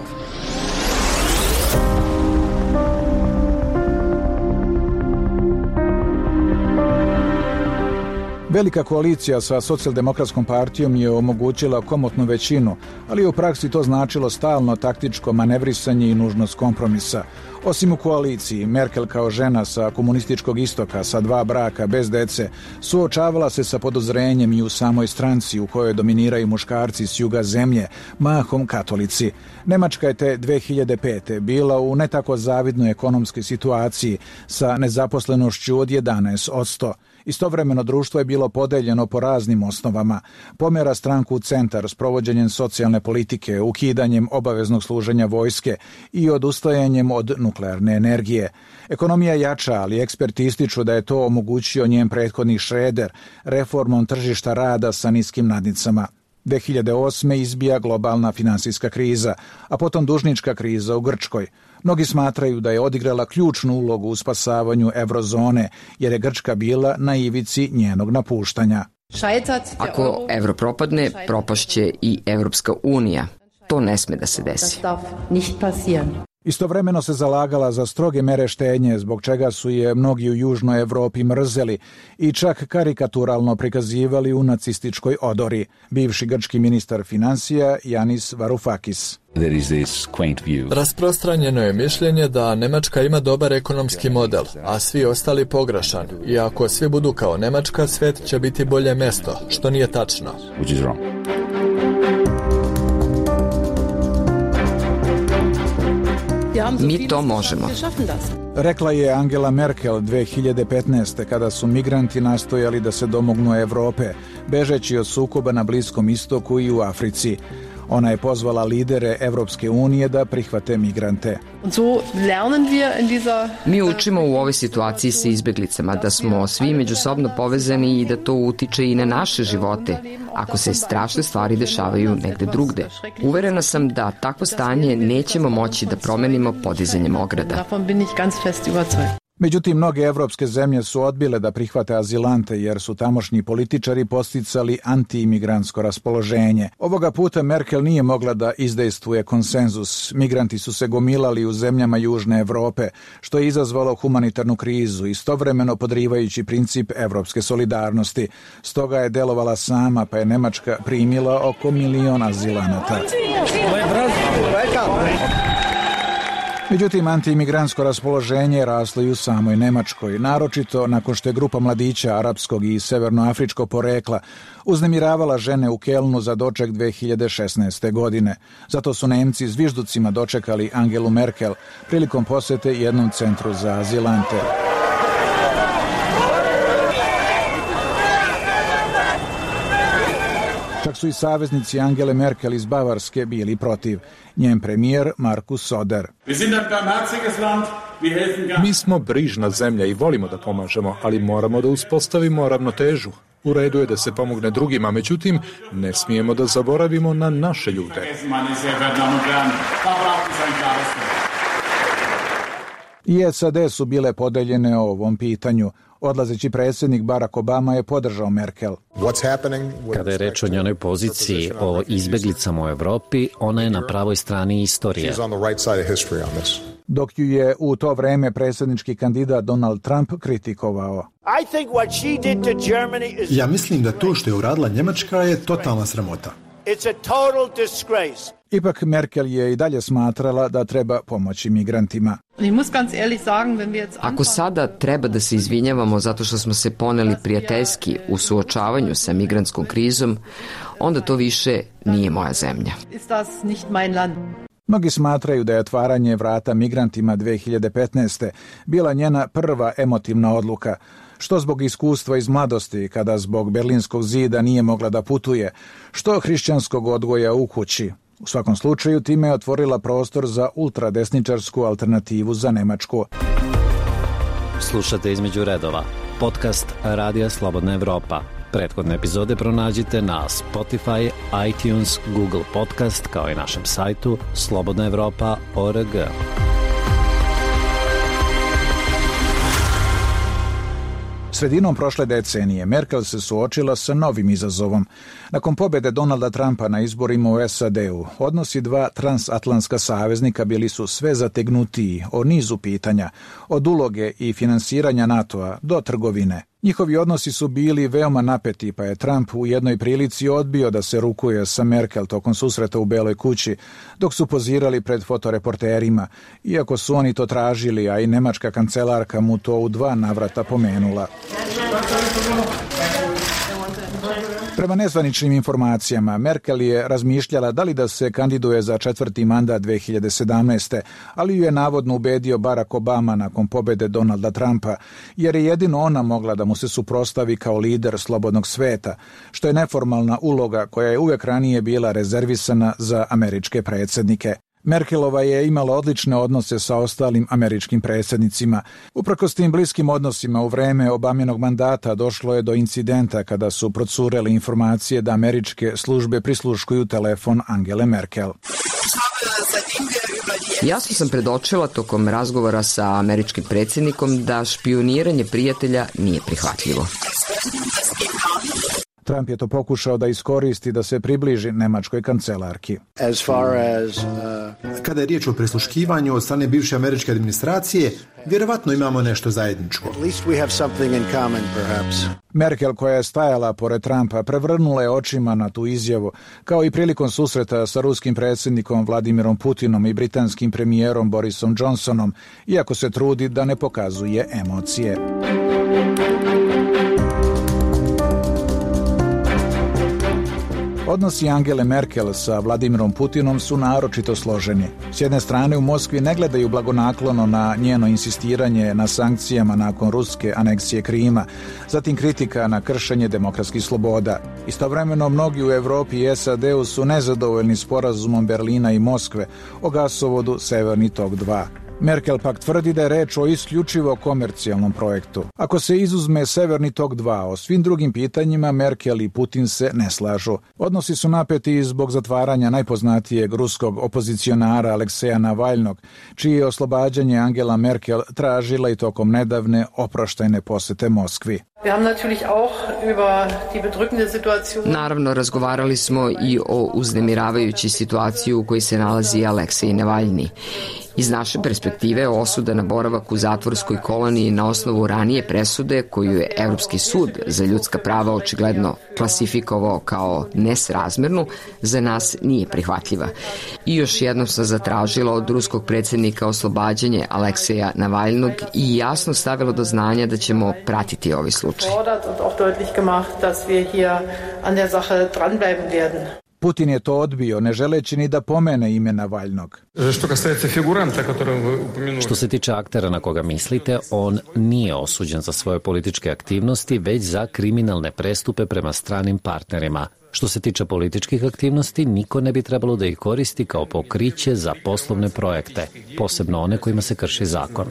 Velika koalicija sa socijaldemokratskom partijom je omogućila komotnu većinu, ali je u praksi to značilo stalno taktičko manevrisanje i nužnost kompromisa. Osim u koaliciji, Merkel kao žena sa komunističkog istoka, sa dva braka, bez dece, suočavala se sa podozrenjem i u samoj stranci u kojoj dominiraju muškarci s juga zemlje, mahom katolici. Nemačka je te dve hiljade pete. bila u ne tako zavidnoj ekonomskoj situaciji sa nezaposlenošću od jedanaest posto. Istovremeno društvo je bilo podeljeno po raznim osnovama. Pomera stranku u centar s provođenjem socijalne politike, ukidanjem obaveznog služenja vojske i odustajanjem od nuklearne energije. Ekonomija jača, ali eksperti ističu da je to omogućio njen prethodnik Schröder reformom tržišta rada sa niskim nadnicama. dve hiljade osme. izbija globalna finansijska kriza, a potom dužnička kriza u Grčkoj. Mnogi smatraju da je odigrala ključnu ulogu u spasavanju eurozone, jer je Grčka bila na ivici njenog napuštanja. Ako evro propadne, propašće i Evropska unija. To ne sme da se desi. Istovremeno se zalagala za stroge mere štednje, zbog čega su je mnogi u Južnoj Evropi mrzeli i čak karikaturalno prikazivali u nacističkoj odori. Bivši grčki ministar financija Yanis Varoufakis. Rasprostranjeno je mišljenje da Nemačka ima dobar ekonomski model, a svi ostali pogrešan. I ako svi budu kao Nemačka, svet će biti bolje mesto, što nije tačno. Mi to možemo. Rekla je Angela Merkel dve hiljade petnaeste. kada su migranti nastojali da se domognu Evrope, bežeći od sukoba na Bliskom istoku i u Africi. Ona je pozvala lidere Evropske unije da prihvate migrante. Mi učimo u ovoj situaciji sa izbeglicama da smo svi međusobno povezani i da to utiče i na naše živote, ako se strašne stvari dešavaju negde drugde. Uverena sam da takvo stanje nećemo moći da promenimo podizanjem ograda. Međutim, mnoge evropske zemlje su odbile da prihvate azilante jer su tamošnji političari posticali anti-imigrantsko raspoloženje. Ovoga puta Merkel nije mogla da izdejstvuje konsenzus. Migranti su se gomilali u zemljama Južne Evrope, što je izazvalo humanitarnu krizu, istovremeno podrivajući princip evropske solidarnosti. Stoga je delovala sama, pa je Nemačka primila oko milion azilanata. Međutim, antiimigrantsko raspoloženje raslo i u samoj Nemačkoj, naročito nakon što je grupa mladića arapskog i severnoafričkog porekla uznemiravala žene u Kelnu za doček dve hiljade šesnaeste. godine. Zato su Nemci zvižducima dočekali Angelu Merkel prilikom posete jednom centru za azilante. Čak su i saveznici Angele Merkel iz Bavarske bili protiv. Njen premijer Markus Soder. Mi smo brižna zemlja i volimo da pomažemo, ali moramo da uspostavimo ravnotežu. U redu je da se pomogne drugima, međutim, ne smijemo da zaboravimo na naše ljude. I S A D su bile podeljene o ovom pitanju. Odlazeći predsjednik Barack Obama je podržao Merkel. Kada je reč o njenoj poziciji o izbeglicama u Evropi, ona je na pravoj strani istorije. Dok ju je u to vreme predsjednički kandidat Donald Trump kritikovao. Ja mislim da to što je uradila Njemačka je totalna sramota. Ipak Merkel je i dalje smatrala da treba pomoći migrantima. Ako sada treba da se izvinjavamo zato što smo se poneli prijateljski u suočavanju sa migrantskom krizom, onda to više nije moja zemlja. Mnogi smatraju da je otvaranje vrata migrantima dve hiljade petnaeste. bila njena prva emotivna odluka, što zbog iskustva iz mladosti, kada zbog Berlinskog zida nije mogla da putuje, što hrišćanskog odgoja u kući. U svakom slučaju, time je otvorila prostor za ultradesničarsku alternativu za Nemačku. Slušate Između redova, podcast Radija Slobodna Evropa. Prethodne epizode pronađite na Spotify, iTunes, Google Podcast, kao i našem sajtu slobodna evropa tačka org. Sredinom prošle decenije Merkel se suočila sa novim izazovom. Nakon pobjede Donalda Trumpa na izborima u S A D-u, odnosi dva transatlantska saveznika bili su sve zategnutiji o nizu pitanja, od uloge i finansiranja NATO-a do trgovine. Njihovi odnosi su bili veoma napeti, pa je Trump u jednoj prilici odbio da se rukuje sa Merkel tokom susreta u Beloj kući, dok su pozirali pred fotoreporterima, iako su oni to tražili, a i nemačka kancelarka mu to u dva navrata pomenula. Prema nezvaničnim informacijama, Merkel je razmišljala da li da se kandiduje za četvrti mandat dve hiljade sedamnaeste. ali ju je navodno ubedio Barack Obama nakon pobjede Donalda Trumpa, jer je jedino ona mogla da mu se suprotstavi kao lider slobodnog sveta, što je neformalna uloga koja je uvek ranije bila rezervisana za američke predsjednike. Merkelova je imala odlične odnose sa ostalim američkim predsjednicima. Uprkos tim bliskim odnosima u vreme Obaminog mandata došlo je do incidenta kada su procurele informacije da američke službe prisluškuju telefon Angele Merkel. Jasno sam predočila tokom razgovora sa američkim predsjednikom da špioniranje prijatelja nije prihvatljivo. Trump je to pokušao da iskoristi da se približi nemačkoj kancelarki. As far as, uh... Kada je riječ o prisluškivanju od strane bivše američke administracije, vjerovatno imamo nešto zajedničko. At least we have something in common, perhaps. Merkel, koja je stajala pored Trumpa, prevrnula je očima na tu izjavu, kao i prilikom susreta sa ruskim predsjednikom Vladimirom Putinom i britanskim premijerom Borisom Johnsonom, iako se trudi da ne pokazuje emocije. Odnosi Angele Merkel sa Vladimirom Putinom su naročito složeni. S jedne strane u Moskvi ne gledaju blagonaklono na njeno insistiranje na sankcijama nakon ruske aneksije Krima, zatim kritika na kršenje demokratskih sloboda. Istovremeno mnogi u Evropi i S A D-u su nezadovoljni sporazumom Berlina i Moskve o gasovodu Severni tok dva. Merkel pak tvrdi da je reč o isključivo komercijalnom projektu. Ako se izuzme Severni tok dva, o svim drugim pitanjima Merkel i Putin se ne slažu. Odnosi su napeti zbog zatvaranja najpoznatijeg ruskog opozicionara Alekseja Navalnog, čije je oslobađanje Angela Merkel tražila i tokom nedavne oproštajne posete Moskvi. Naravno, razgovarali smo i o uznemiravajućoj situaciji u kojoj se nalazi Aleksej Navalni. Iz naše perspektive, osuda na boravak u zatvorskoj koloniji na osnovu ranije presude koju je Evropski sud za ljudska prava očigledno klasifikovao kao nesrazmernu, za nas nije prihvatljiva. I još jednom sam zatražila od ruskog predsjednika oslobađanje Alekseja Navalnog i jasno stavilo do znanja da ćemo pratiti ovaj slučaj. Putin je to odbio, ne želeći ni da pomene ime Navalnog. Što se tiče aktera na koga mislite, on nije osuđen za svoje političke aktivnosti, već za kriminalne prestupe prema stranim partnerima. Što se tiče političkih aktivnosti, niko ne bi trebalo da ih koristi kao pokriće za poslovne projekte, posebno one kojima se krši zakon.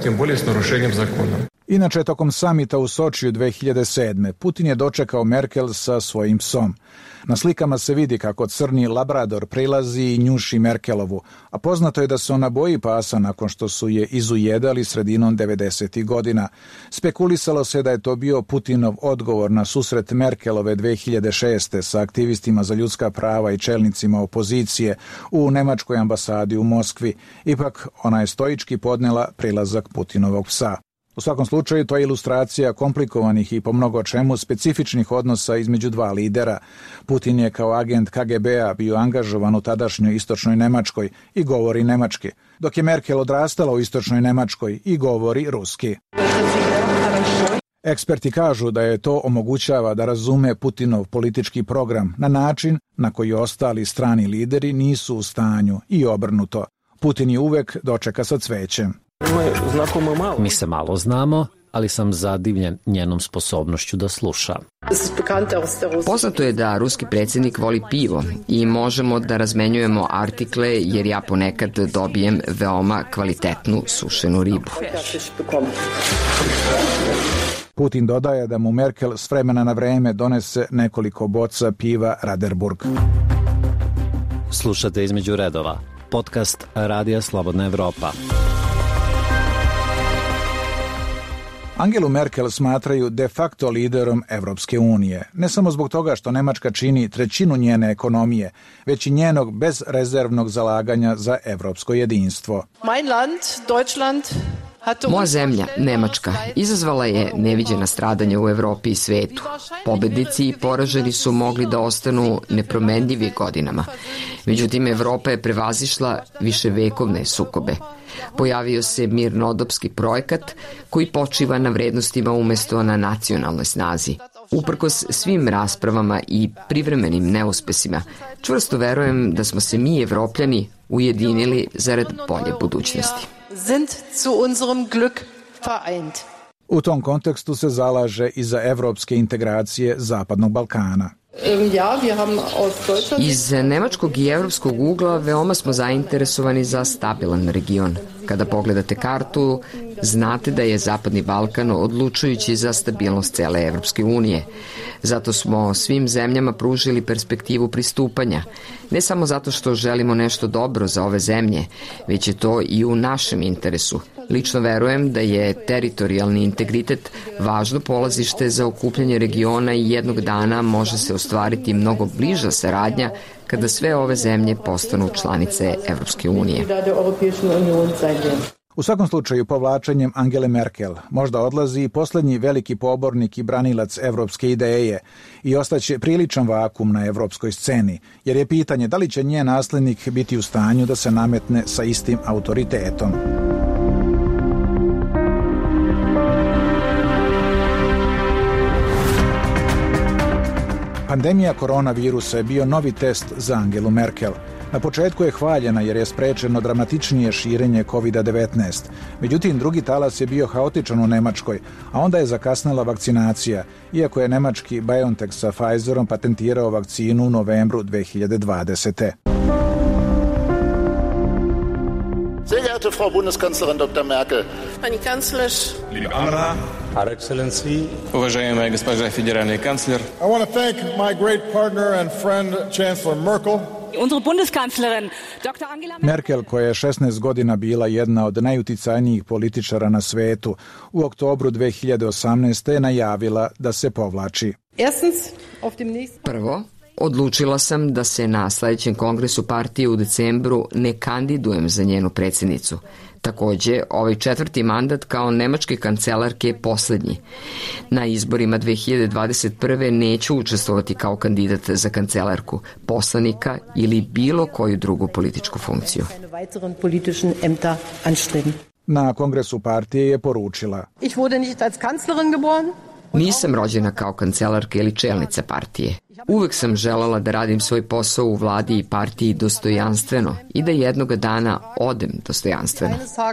Inače, tokom samita u Sočiju dve hiljade sedme. Putin je dočekao Merkel sa svojim psom. Na slikama se vidi kako crni labrador prilazi i njuši Merkelovu, a poznato je da se ona boji pasa nakon što su je izujedali sredinom devedesetih godina. Spekulisalo se da je to bio Putinov odgovor na susret Merkelove dve hiljade šeste. sa aktivistima za ljudska prava i čelnicima opozicije u nemačkoj ambasadi u Moskvi. Ipak, ona je stoički podnela prilazak Putinovog psa. U svakom slučaju, to je ilustracija komplikovanih i po mnogo čemu specifičnih odnosa između dva lidera. Putin je kao agent K G B-a bio angažovan u tadašnjoj istočnoj Nemačkoj i govori nemački, dok je Merkel odrastala u istočnoj Nemačkoj i govori ruski. Eksperti kažu da je to omogućava da razume Putinov politički program na način na koji ostali strani lideri nisu u stanju i obrnuto. Putin je uvek dočeka sa cvećem. Mi se malo znamo, ali sam zadivljen njenom sposobnošću da sluša. Poznato je da ruski predsjednik voli pivo i možemo da razmenjujemo artikle jer ja ponekad dobijem veoma kvalitetnu sušenu ribu. Putin dodaje da mu Merkel s vremena na vreme donese nekoliko boca piva Raderburg. Slušate Između redova, podcast Radija Slobodna Evropa. Angelu Merkel smatraju de facto liderom Evropske unije, ne samo zbog toga što Nemačka čini trećinu njene ekonomije, već i njenog bezrezervnog zalaganja za evropsko jedinstvo. Mein Land, Deutschland, Moja zemlja, Nemačka, izazvala je neviđena stradanja u Evropi i svetu. Pobednici i poraženi su mogli da ostanu nepromenljivi godinama. Međutim, Evropa je prevazišla viševekovne sukobe. Pojavio se mirnodopski projekat koji počiva na vrednostima umesto na nacionalnoj snazi. Uprkos svim raspravama i privremenim neuspesima, čvrsto verujem da smo se mi, Evropljani, ujedinili zarad bolje budućnosti. sind zu unserem Glück vereint. U tom kontekstu se zalaže i za evropske integracije Zapadnog Balkana. Iz nemačkog i evropskog ugla veoma smo zainteresovani za stabilan region. Kada pogledate kartu, znate da je Zapadni Balkan odlučujući za stabilnost cele Evropske unije. Zato smo svim zemljama pružili perspektivu pristupanja. Ne samo zato što želimo nešto dobro za ove zemlje, već je to i u našem interesu. Lično verujem da je teritorijalni integritet važno polazište za okupljanje regiona i jednog dana može se ostvariti mnogo bliža saradnja kada sve ove zemlje postanu članice Evropske unije. U svakom slučaju, povlačenjem Angele Merkel možda odlazi i poslednji veliki pobornik i branilac evropske ideje i ostaće priličan vakum na evropskoj sceni, jer je pitanje da li će njen naslednik biti u stanju da se nametne sa istim autoritetom. Pandemija koronavirusa je bio novi test za Angelu Merkel. Na početku je hvaljena jer je sprečeno dramatičnije širenje kovid devetnaest. Međutim, drugi talas je bio haotičan u Nemačkoj, a onda je zakasnila vakcinacija, iako je nemački BioNTech sa Pfizerom patentirao vakcinu u novembru dve hiljade dvadesete. Sehr geehrte Frau Bundeskanzlerin doktor Merkel, Pani Kanclerz, liebe Anna, Her Excellency, уважаемая госпожа федеральный канцлер. I want to thank my great partner and friend Chancellor Merkel. Unsere Bundeskanzlerin doktor Angela Merkel, koja je šesnaest godina bila jedna od najuticajnijih političara na svetu, u oktobru dve hiljade osamnaeste. je najavila da se povlači. Prvo, odlučila sam da se na sledećem kongresu partije u decembru ne kandidujem za njenu predsjednicu. Takođe, ovaj četvrti mandat kao nemačke kancelarke je poslednji. Na izborima dve hiljade dvadeset prve. neću učestvovati kao kandidat za kancelarku, poslanika ili bilo koju drugu političku funkciju. Na kongresu partije je poručila: Ich wurde nicht als Kanzlerin geboren. Nisam rođena kao kancelarka ili čelnica partije. Uvek sam želala da radim svoj posao u vladi i partiji dostojanstveno i da jednoga dana odem dostojanstveno.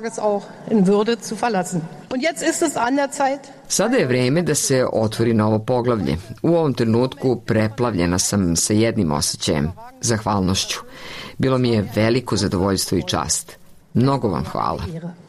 Sada je vreme da se otvori novo poglavlje. U ovom trenutku preplavljena sam sa jednim osjećajem, zahvalnošću. Bilo mi je veliko zadovoljstvo i čast. Mnogo vam hvala.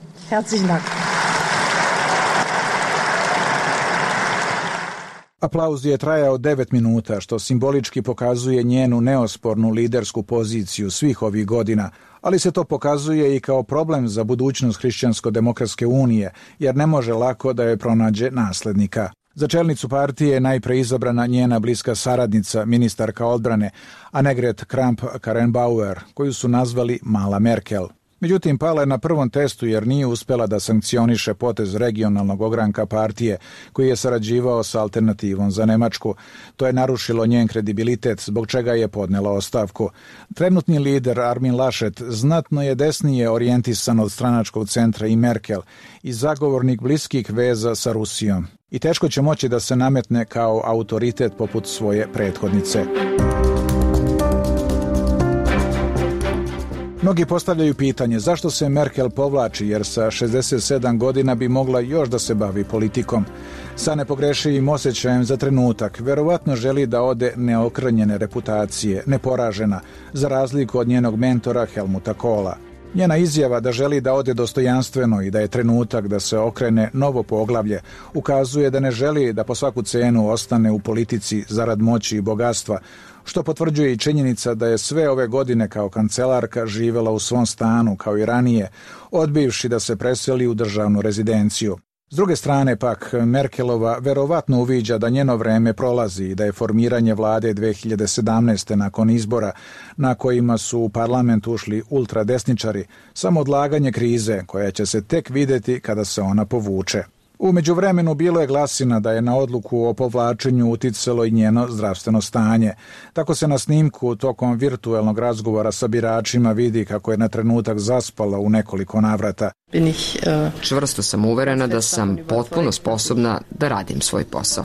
Aplauz je trajao devet minuta, što simbolički pokazuje njenu neospornu lidersku poziciju svih ovih godina, ali se to pokazuje i kao problem za budućnost Hrišćansko-demokratske unije, jer ne može lako da joj pronađe naslednika. Za čelnicu partije je najpre izabrana njena bliska saradnica, ministarka odbrane, Annegret Kramp-Karrenbauer, koju su nazvali Mala Merkel. Međutim, pala je na prvom testu jer nije uspela da sankcioniše potez regionalnog ogranka partije koji je sarađivao sa Alternativom za Nemačku. To je narušilo njen kredibilitet, zbog čega je podnela ostavku. Trenutni lider Armin Laschet znatno je desnije orijentisan od stranačkog centra i Merkel i zagovornik bliskih veza sa Rusijom. I teško će moći da se nametne kao autoritet poput svoje prethodnice. Mnogi postavljaju pitanje zašto se Merkel povlači, jer sa šezdeset sedam godina bi mogla još da se bavi politikom. Sa nepogrešivim osjećajem za trenutak, verovatno želi da ode neokrnjene reputacije, neporažena, za razliku od njenog mentora Helmuta Kohla. Njena izjava da želi da ode dostojanstveno i da je trenutak da se okrene novo poglavlje ukazuje da ne želi da po svaku cenu ostane u politici zarad moći i bogatstva, što potvrđuje i činjenica da je sve ove godine kao kancelarka živela u svom stanu kao i ranije, odbivši da se preseli u državnu rezidenciju. S druge strane pak, Merkelova verovatno uviđa da njeno vreme prolazi i da je formiranje vlade dve hiljade sedamnaeste. nakon izbora na kojima su u parlament ušli ultradesničari, samo odlaganje krize koja će se tek videti kada se ona povuče. U međuvremenu bilo je glasina da je na odluku o povlačenju uticalo i njeno zdravstveno stanje. Tako se na snimku tokom virtuelnog razgovora sa biračima vidi kako je na trenutak zaspala u nekoliko navrata. Čvrsto sam uverena da sam potpuno sposobna da radim svoj posao.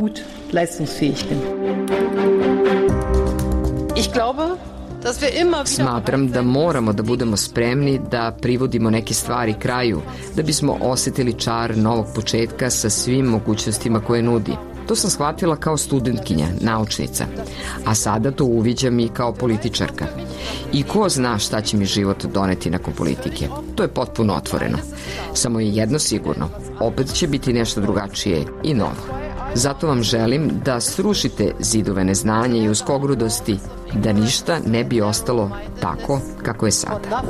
Smatram da moramo da budemo spremni da privodimo neke stvari kraju, da bismo osjetili čar novog početka sa svim mogućnostima koje nudi. To sam shvatila kao studentkinja, naučnica, a sada to uviđam i kao političarka. I ko zna šta će mi život doneti nakon politike. To je potpuno otvoreno. Samo je jedno sigurno, opet će biti nešto drugačije i novo. Zato vam želim da srušite zidove neznanja i uskogrudosti, da ništa ne bi ostalo tako kako je sada.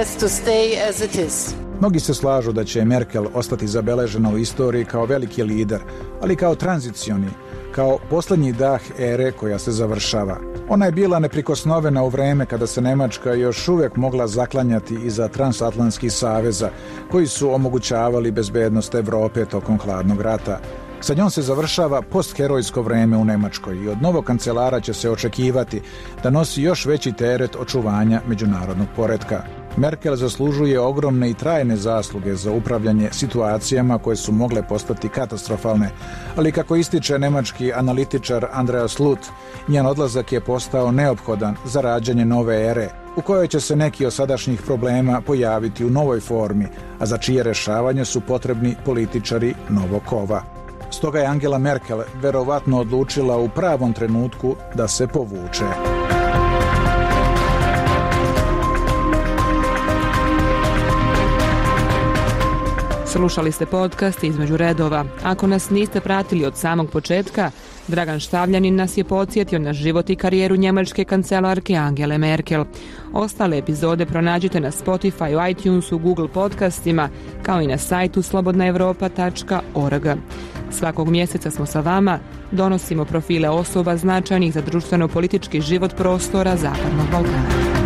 Mnogi se slažu da će Merkel ostati zabeležena u istoriji kao veliki lider, ali kao tranzicioni, kao poslednji dah ere koja se završava. Ona je bila neprikosnovena u vreme kada se Nemačka još uvek mogla zaklanjati iza transatlantskih saveza, koji su omogućavali bezbednost Evrope tokom hladnog rata. Sa njom se završava postherojsko vreme u Nemačkoj i od novog kancelara će se očekivati da nosi još veći teret očuvanja međunarodnog poretka. Merkel zaslužuje ogromne i trajne zasluge za upravljanje situacijama koje su mogle postati katastrofalne, ali kako ističe nemački analitičar Andreas Luth, njen odlazak je postao neophodan za rađanje nove ere, u kojoj će se neki od sadašnjih problema pojaviti u novoj formi, a za čije rešavanje su potrebni političari novog kova. Stoga je Angela Merkel verovatno odlučila u pravom trenutku da se povuče. Slušali ste podcast Između redova. Ako nas niste pratili od samog početka, Dragan Štavljanin nas je podsjetio na život i karijeru njemačke kancelarke Angele Merkel. Ostale epizode pronađite na Spotify, iTunesu, Google podcastima, kao i na sajtu slobodna evropa tačka org. Svakog mjeseca smo sa vama, donosimo profile osoba značajnih za društveno-politički život prostora Zapadnog Balkana.